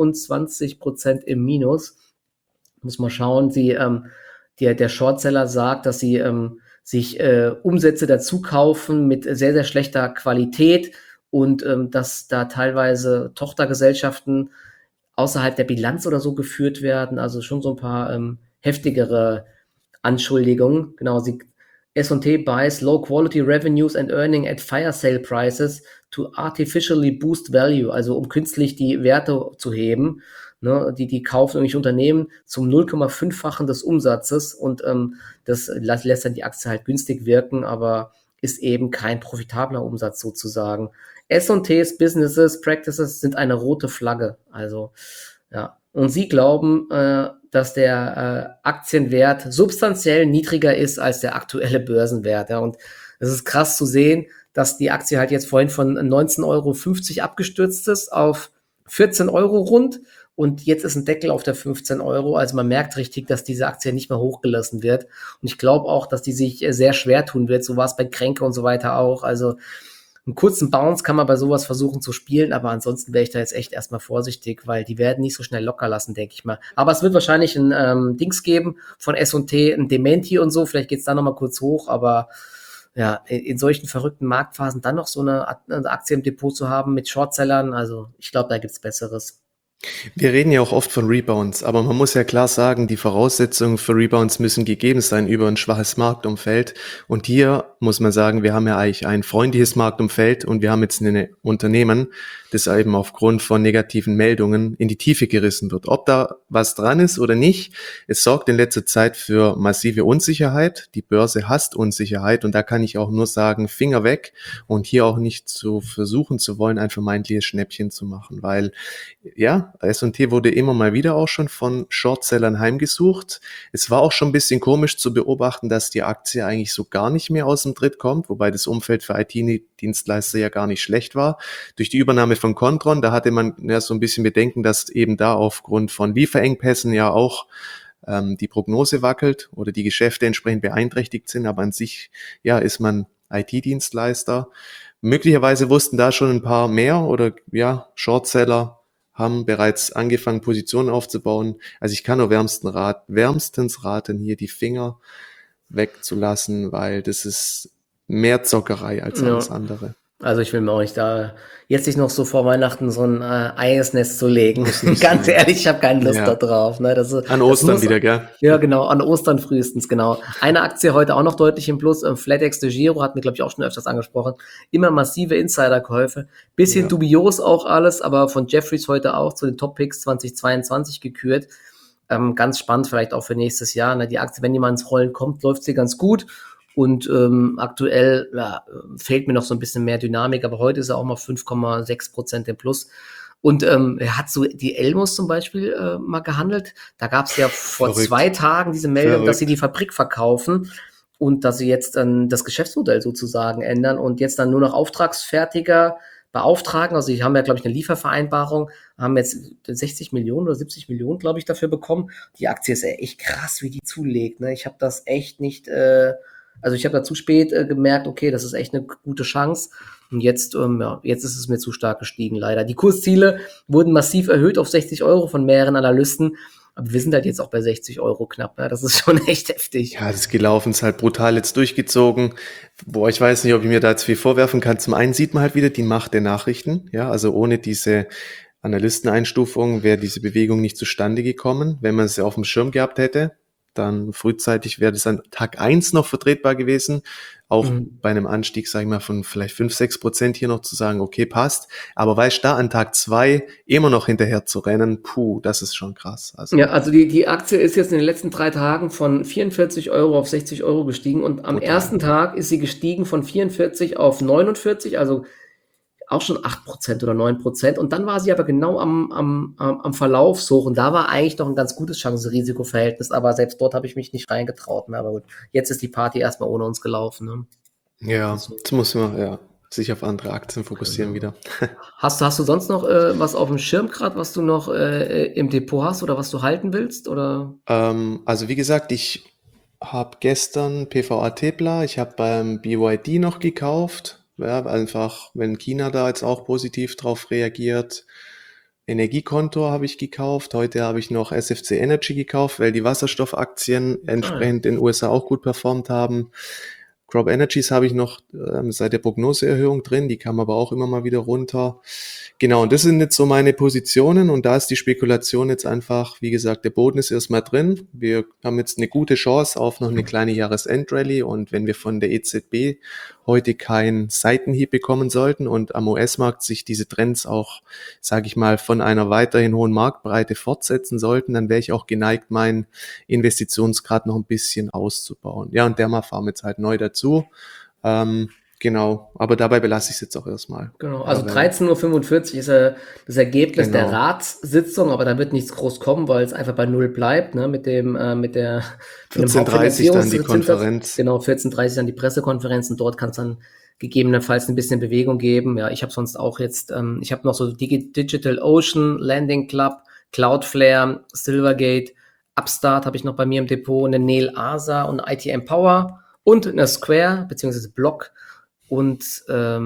25% im Minus. Muss man schauen. Der Shortseller sagt, dass sie sich Umsätze dazu kaufen mit sehr, sehr schlechter Qualität und dass da teilweise Tochtergesellschaften außerhalb der Bilanz oder so geführt werden. Also schon so ein paar heftigere Anschuldigungen. Genau, S&T buys low quality revenues and earning at fire sale prices to artificially boost value, also um künstlich die Werte zu heben. Ne, die kaufen irgendwelche Unternehmen zum 0,5-fachen des Umsatzes und das lässt dann die Aktie halt günstig wirken, aber ist eben kein profitabler Umsatz sozusagen. S&Ts, Businesses, Practices sind eine rote Flagge. Also ja. Und sie glauben, dass der Aktienwert substanziell niedriger ist als der aktuelle Börsenwert. Ja. Und es ist krass zu sehen, dass die Aktie halt jetzt vorhin von 19,50 € abgestürzt ist auf 14 Euro rund. Und jetzt ist ein Deckel auf der 15 Euro. Also man merkt richtig, dass diese Aktie nicht mehr hochgelassen wird. Und ich glaube auch, dass die sich sehr schwer tun wird. So war es bei Kränke und so weiter auch. Also einen kurzen Bounce kann man bei sowas versuchen zu spielen, aber ansonsten wäre ich da jetzt echt erstmal vorsichtig, weil die werden nicht so schnell locker lassen, denke ich mal. Aber es wird wahrscheinlich ein Dings geben von S&T, ein Dementi und so, vielleicht geht's da nochmal kurz hoch, aber ja, in solchen verrückten Marktphasen dann noch so eine Aktie im Depot zu haben mit Shortsellern, also ich glaube, da gibt's Besseres. Wir reden ja auch oft von Rebounds, aber man muss ja klar sagen, die Voraussetzungen für Rebounds müssen gegeben sein über ein schwaches Marktumfeld. Und hier muss man sagen, wir haben ja eigentlich ein freundliches Marktumfeld und wir haben jetzt ein Unternehmen, das eben aufgrund von negativen Meldungen in die Tiefe gerissen wird. Ob da was dran ist oder nicht, es sorgt in letzter Zeit für massive Unsicherheit. Die Börse hasst Unsicherheit und da kann ich auch nur sagen, Finger weg und hier auch nicht zu versuchen zu wollen, ein vermeintliches Schnäppchen zu machen, weil ja, S&T wurde immer mal wieder auch schon von Shortsellern heimgesucht. Es war auch schon ein bisschen komisch zu beobachten, dass die Aktie eigentlich so gar nicht mehr aus dem Tritt kommt, wobei das Umfeld für IT-Dienstleister ja gar nicht schlecht war. Durch die Übernahme von Kontron, da hatte man ja so ein bisschen Bedenken, dass eben da aufgrund von Lieferengpässen ja auch die Prognose wackelt oder die Geschäfte entsprechend beeinträchtigt sind. Aber an sich, ja, ist man IT-Dienstleister. Möglicherweise wussten da schon ein paar mehr oder ja, Shortseller haben bereits angefangen, Positionen aufzubauen. Also ich kann nur wärmstens raten, hier die Finger wegzulassen, weil das ist mehr Zockerei als Ja. alles andere. Also ich will mir auch nicht da jetzt nicht noch so vor Weihnachten so ein Eisnest zu legen. Muss nicht Ganz sein. ehrlich, ich habe keine Lust Ja. da drauf. Ne? Das An Ostern muss, wieder, gell? ja genau, an Ostern frühestens, genau. Eine Aktie heute auch noch deutlich im Plus, FlatEx de Giro, hatten wir glaube ich auch schon öfters angesprochen. Immer massive Insiderkäufe, bisschen Ja. dubios auch alles, aber von Jefferies heute auch zu den Top-Picks 2022 gekürt. Ganz spannend vielleicht auch für nächstes Jahr. Ne? Die Aktie, wenn die mal ins Rollen kommt, läuft sie ganz gut. Und aktuell fehlt mir noch so ein bisschen mehr Dynamik, aber heute ist er auch mal 5,6% im Plus. Und er hat so die Elmos zum Beispiel mal gehandelt. Da gab es ja vor Verrückt. 2 Tagen diese Meldung, dass sie Verrückt. die Fabrik verkaufen und dass sie jetzt dann das Geschäftsmodell sozusagen ändern und jetzt dann nur noch Auftragsfertiger beauftragen. Also die haben ja, glaube ich, eine Liefervereinbarung, haben jetzt 60 Millionen oder 70 Millionen, glaube ich, dafür bekommen. Die Aktie ist ja echt krass, wie die zulegt. Ne? Ich habe das echt nicht... Also ich habe da zu spät gemerkt, okay, das ist echt eine gute Chance. Und jetzt, jetzt ist es mir zu stark gestiegen, leider. Die Kursziele wurden massiv erhöht auf 60 Euro von mehreren Analysten. Aber wir sind halt jetzt auch bei 60 Euro knapp. Ne? Das ist schon echt heftig. Ja, das Gelaufen ist halt brutal jetzt durchgezogen. Boah, ich weiß nicht, ob ich mir da jetzt viel vorwerfen kann. Zum einen sieht man halt wieder die Macht der Nachrichten. Ja, also ohne diese Analysteneinstufung wäre diese Bewegung nicht zustande gekommen. Wenn man sie auf dem Schirm gehabt hätte, dann frühzeitig wäre das an Tag 1 noch vertretbar gewesen. Auch bei einem Anstieg, sage ich mal, von vielleicht 5-6% hier noch zu sagen, okay, passt. Aber weißt du, da an Tag 2 immer noch hinterher zu rennen, das ist schon krass. Also, Ja, also die Aktie ist jetzt in den letzten 3 Tagen von 44 Euro auf 60 Euro gestiegen und am brutal. ersten Tag ist sie gestiegen von 44 auf 49, also auch schon 8% oder 9%. Und dann war sie aber genau am Verlaufshoch. Und da war eigentlich noch ein ganz gutes Chance-Risiko-Verhältnis. Aber selbst dort habe ich mich nicht reingetraut. Ne? Aber gut, jetzt ist die Party erstmal ohne uns gelaufen. Ne? Ja, Also, jetzt muss man ja sich auf andere Aktien fokussieren wieder. hast du sonst noch was auf dem Schirm gerade, was du noch im Depot hast oder was du halten willst? Oder? Also wie gesagt, ich habe gestern PVA Tepla, ich habe beim BYD noch gekauft. Ja, einfach, wenn China da jetzt auch positiv drauf reagiert. Energiekonto habe ich gekauft. Heute habe ich noch SFC Energy gekauft, weil die Wasserstoffaktien entsprechend in den USA auch gut performt haben. Crop Energies habe ich noch seit der Prognoseerhöhung drin, die kam aber auch immer mal wieder runter. Genau, und das sind jetzt so meine Positionen und da ist die Spekulation jetzt einfach, wie gesagt, der Boden ist erstmal drin. Wir haben jetzt eine gute Chance auf noch eine kleine Jahresendrallye und wenn wir von der EZB heute keinen Seitenhieb bekommen sollten und am US-Markt sich diese Trends auch, sage ich mal, von einer weiterhin hohen Marktbreite fortsetzen sollten, dann wäre ich auch geneigt, meinen Investitionsgrad noch ein bisschen auszubauen. Ja, und Dermafarm jetzt halt neu dazu. Genau, aber dabei belasse ich es jetzt auch erstmal. Genau, Ja, also weil, 13:45 Uhr ist das Ergebnis der genau, Ratssitzung, aber da wird nichts groß kommen, weil es einfach bei Null bleibt, ne, mit dem 14:30 dann die Hauptfinanzierungszinssatz. Konferenz. Genau, 14:30 dann die Pressekonferenz und dort kann es dann gegebenenfalls ein bisschen Bewegung geben. Ja, ich habe sonst auch jetzt, ich habe noch so Digital Ocean, Landing Club, Cloudflare, Silvergate, Upstart habe ich noch bei mir im Depot, eine Nel Asa und eine ITM Power und eine Square, beziehungsweise Block und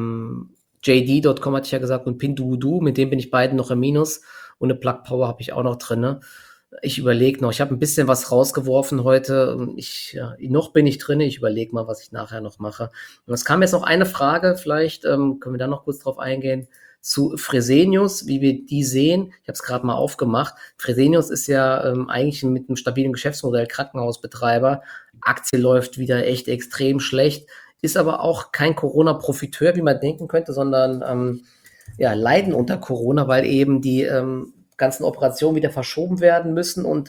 JD.com hatte ich ja gesagt und Pinduoduo, mit dem bin ich beiden noch im Minus und eine Plug Power habe ich auch noch drin. Ne? Ich überlege noch. Ich habe ein bisschen was rausgeworfen heute. Noch bin ich drin. Ich überlege mal, was ich nachher noch mache. Und es kam jetzt noch eine Frage. Vielleicht können wir da noch kurz drauf eingehen. Zu Fresenius, wie wir die sehen. Ich habe es gerade mal aufgemacht. Fresenius ist ja eigentlich mit einem stabilen Geschäftsmodell Krankenhausbetreiber. Aktie läuft wieder echt extrem schlecht. Ist aber auch kein Corona-Profiteur, wie man denken könnte, sondern leiden unter Corona, weil eben die ganzen Operationen wieder verschoben werden müssen und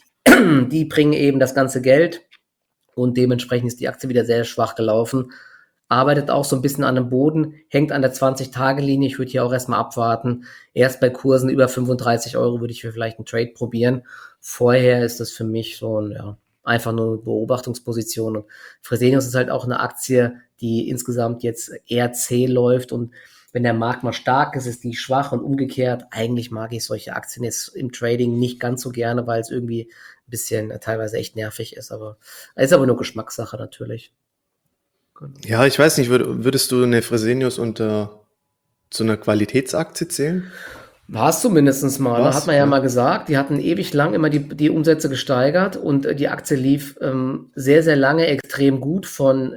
die bringen eben das ganze Geld und dementsprechend ist die Aktie wieder sehr schwach gelaufen. Arbeitet auch so ein bisschen an dem Boden, hängt an der 20-Tage-Linie. Ich würde hier auch erstmal abwarten. Erst bei Kursen über 35 Euro würde ich vielleicht einen Trade probieren. Vorher ist das für mich so einfach nur eine Beobachtungsposition. Und Fresenius ist halt auch eine Aktie, die insgesamt jetzt eher zäh läuft und wenn der Markt mal stark ist, ist die schwach und umgekehrt. Eigentlich mag ich solche Aktien jetzt im Trading nicht ganz so gerne, weil es irgendwie ein bisschen teilweise echt nervig ist. Aber es ist aber nur Geschmackssache natürlich. Genau. Ja, ich weiß nicht, würdest du eine Fresenius unter zu einer Qualitätsaktie zählen? War es zumindest mal, ne? Hat man ja Ja. mal gesagt. Die hatten ewig lang immer die Umsätze gesteigert und die Aktie lief sehr, sehr lange extrem gut von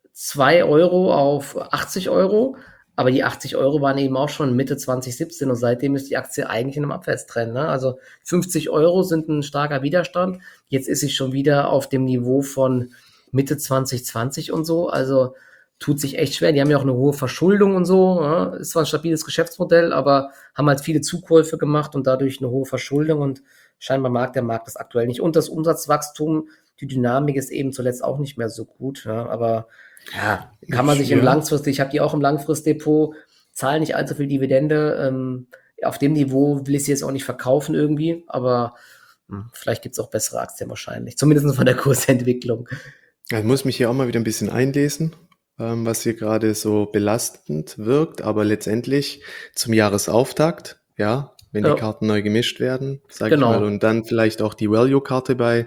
2 Euro auf 80 Euro. Aber die 80 Euro waren eben auch schon Mitte 2017 und seitdem ist die Aktie eigentlich in einem Abwärtstrend. Ne? Also 50 Euro sind ein starker Widerstand. Jetzt ist sie schon wieder auf dem Niveau von Mitte 2020 und so. Also tut sich echt schwer. Die haben ja auch eine hohe Verschuldung und so. Ja? Ist zwar ein stabiles Geschäftsmodell, aber haben halt viele Zukäufe gemacht und dadurch eine hohe Verschuldung und scheinbar mag der Markt das aktuell nicht. Und das Umsatzwachstum, die Dynamik ist eben zuletzt auch nicht mehr so gut. Ja? Aber ja, kann man sich im Ja. ich habe die auch im Langfristdepot, zahlen nicht allzu viel Dividende. Auf dem Niveau will ich sie jetzt auch nicht verkaufen irgendwie, aber vielleicht gibt es auch bessere Aktien wahrscheinlich. Zumindest von der Kursentwicklung. Ich muss mich hier auch mal wieder ein bisschen einlesen, was hier gerade so belastend wirkt, aber letztendlich zum Jahresauftakt, ja, wenn die Ja, Karten neu gemischt werden, sage ich mal, genau. und dann vielleicht auch die Value-Karte bei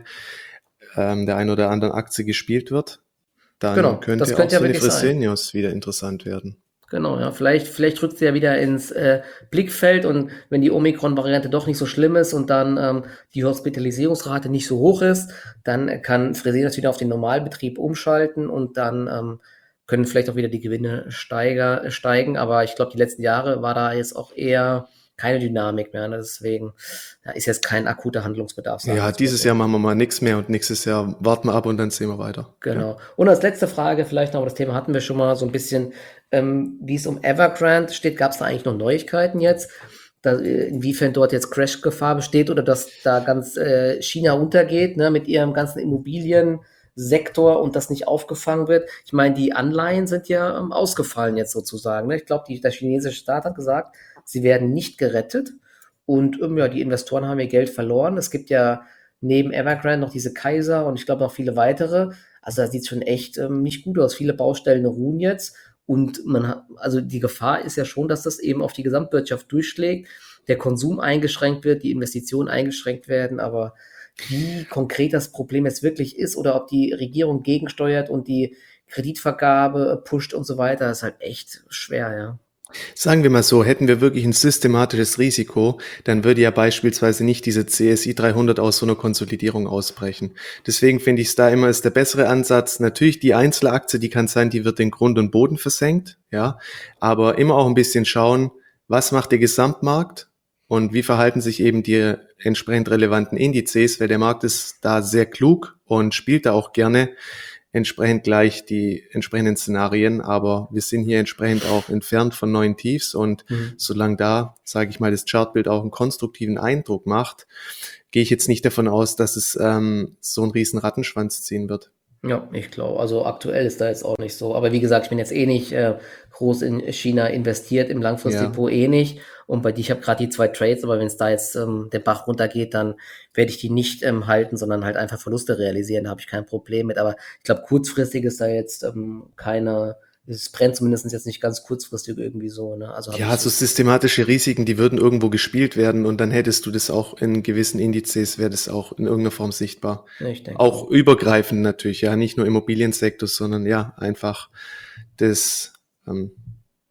der einen oder anderen Aktie gespielt wird, dann Genau, das könnte auch könnte ja so eine wirklich sein. Fresenius wieder interessant werden. Genau, ja. Vielleicht rückt sie ja wieder ins Blickfeld und wenn die Omikron-Variante doch nicht so schlimm ist und dann die Hospitalisierungsrate nicht so hoch ist, dann kann Fresenius wieder auf den Normalbetrieb umschalten und dann können vielleicht auch wieder die Gewinne steigen. Aber ich glaube, die letzten Jahre war da jetzt auch eher keine Dynamik mehr. Ne? Deswegen ist jetzt kein akuter Handlungsbedarf, sagen wir Ja, es mal dieses so. Jahr machen wir mal nichts mehr und nächstes Jahr warten wir ab und dann sehen wir weiter. Gell? Genau. Und als letzte Frage vielleicht noch, aber das Thema hatten wir schon mal so ein bisschen, wie es um Evergrande steht. Gab es da eigentlich noch Neuigkeiten jetzt? Inwiefern dort jetzt Crash-Gefahr besteht oder dass da ganz China untergeht, ne, mit ihrem ganzen Immobiliensektor und das nicht aufgefangen wird? Ich meine, die Anleihen sind ja ausgefallen jetzt sozusagen. Ne? Ich glaube, der chinesische Staat hat gesagt, sie werden nicht gerettet und die Investoren haben ihr Geld verloren. Es gibt ja neben Evergrande noch diese Kaiser und ich glaube noch viele weitere. Also da sieht es schon echt nicht gut aus. Viele Baustellen ruhen jetzt und also die Gefahr ist ja schon, dass das eben auf die Gesamtwirtschaft durchschlägt, der Konsum eingeschränkt wird, die Investitionen eingeschränkt werden, aber wie konkret das Problem jetzt wirklich ist oder ob die Regierung gegensteuert und die Kreditvergabe pusht und so weiter, ist halt echt schwer, ja. Sagen wir mal so, hätten wir wirklich ein systematisches Risiko, dann würde ja beispielsweise nicht diese CSI 300 aus so einer Konsolidierung ausbrechen. Deswegen finde ich es da immer ist der bessere Ansatz. Natürlich die Einzelaktie, die kann sein, die wird in Grund und Boden versenkt, ja, aber immer auch ein bisschen schauen, was macht der Gesamtmarkt und wie verhalten sich eben die entsprechend relevanten Indizes, weil der Markt ist da sehr klug und spielt da auch gerne entsprechend gleich die entsprechenden Szenarien, aber wir sind hier entsprechend auch entfernt von neuen Tiefs und Mhm. solange da, sage ich mal, das Chartbild auch einen konstruktiven Eindruck macht, gehe ich jetzt nicht davon aus, dass es so einen riesen Rattenschwanz ziehen wird. Ja, ich glaube, also aktuell ist da jetzt auch nicht so. Aber wie gesagt, ich bin jetzt eh nicht groß in China investiert, im Ja. Langfristdepot eh nicht. Und bei dir, ich habe gerade die 2 Trades, aber wenn es da jetzt der Bach runtergeht, dann werde ich die nicht halten, sondern halt einfach Verluste realisieren. Da habe ich kein Problem mit. Aber ich glaube, kurzfristig ist da jetzt es brennt zumindest jetzt nicht ganz kurzfristig irgendwie so. Ne? Also habe ich Ja, so jetzt, systematische Risiken, die würden irgendwo gespielt werden und dann hättest du das auch in gewissen Indizes, wäre das auch in irgendeiner Form sichtbar. ja, ich denke Auch auch. übergreifend natürlich, ja, nicht nur Immobiliensektor, sondern ja, einfach das,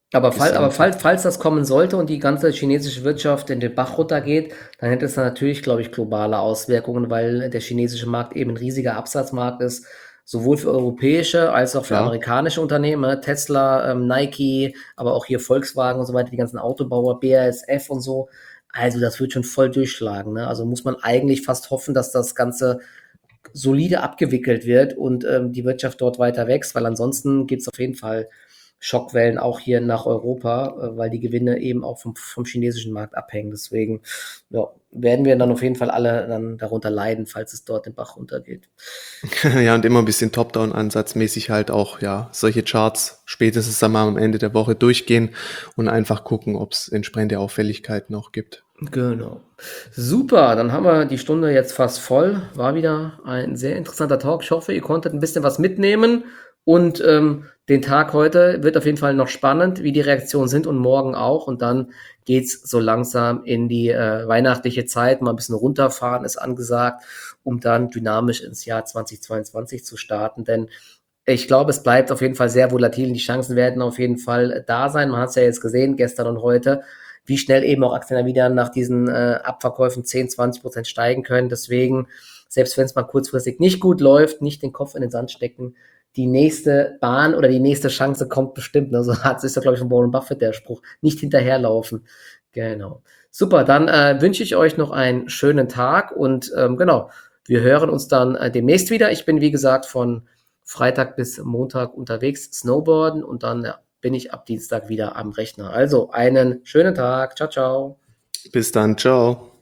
bis dahin. falls das kommen sollte und die ganze chinesische Wirtschaft in den Bach runtergeht, dann hätte es dann natürlich, glaube ich, globale Auswirkungen, weil der chinesische Markt eben ein riesiger Absatzmarkt ist, sowohl für europäische als auch für Klar. amerikanische Unternehmen, ne? Tesla, Nike, aber auch hier Volkswagen und so weiter, die ganzen Autobauer, BASF und so. Also das wird schon voll durchschlagen. Ne? Also muss man eigentlich fast hoffen, dass das Ganze solide abgewickelt wird und die Wirtschaft dort weiter wächst, weil ansonsten gibt es auf jeden Fall Schockwellen auch hier nach Europa, weil die Gewinne eben auch vom chinesischen Markt abhängen. Deswegen ja, werden wir dann auf jeden Fall alle dann darunter leiden, falls es dort den Bach runtergeht. Ja, und immer ein bisschen Top-Down-ansatzmäßig halt auch, ja, solche Charts spätestens dann mal am Ende der Woche durchgehen und einfach gucken, ob es entsprechende Auffälligkeiten auch gibt. Genau. Super, dann haben wir die Stunde jetzt fast voll. War wieder ein sehr interessanter Talk. Ich hoffe, ihr konntet ein bisschen was mitnehmen und den Tag heute wird auf jeden Fall noch spannend, wie die Reaktionen sind und morgen auch. Und dann geht's so langsam in die weihnachtliche Zeit. Mal ein bisschen runterfahren ist angesagt, um dann dynamisch ins Jahr 2022 zu starten. Denn ich glaube, es bleibt auf jeden Fall sehr volatil. Die Chancen werden auf jeden Fall da sein. Man hat es ja jetzt gesehen, gestern und heute, wie schnell eben auch Aktien dann wieder nach diesen Abverkäufen 10-20% steigen können. Deswegen, selbst wenn es mal kurzfristig nicht gut läuft, nicht den Kopf in den Sand stecken. Die nächste Bahn oder die nächste Chance kommt bestimmt. Also ist ja, glaube ich, von Warren Buffett der Spruch. Nicht hinterherlaufen. Genau. Super, dann wünsche ich euch noch einen schönen Tag und genau, wir hören uns dann demnächst wieder. Ich bin, wie gesagt, von Freitag bis Montag unterwegs, Snowboarden und dann ja, bin ich ab Dienstag wieder am Rechner. Also einen schönen Tag. Ciao, ciao. Bis dann, ciao.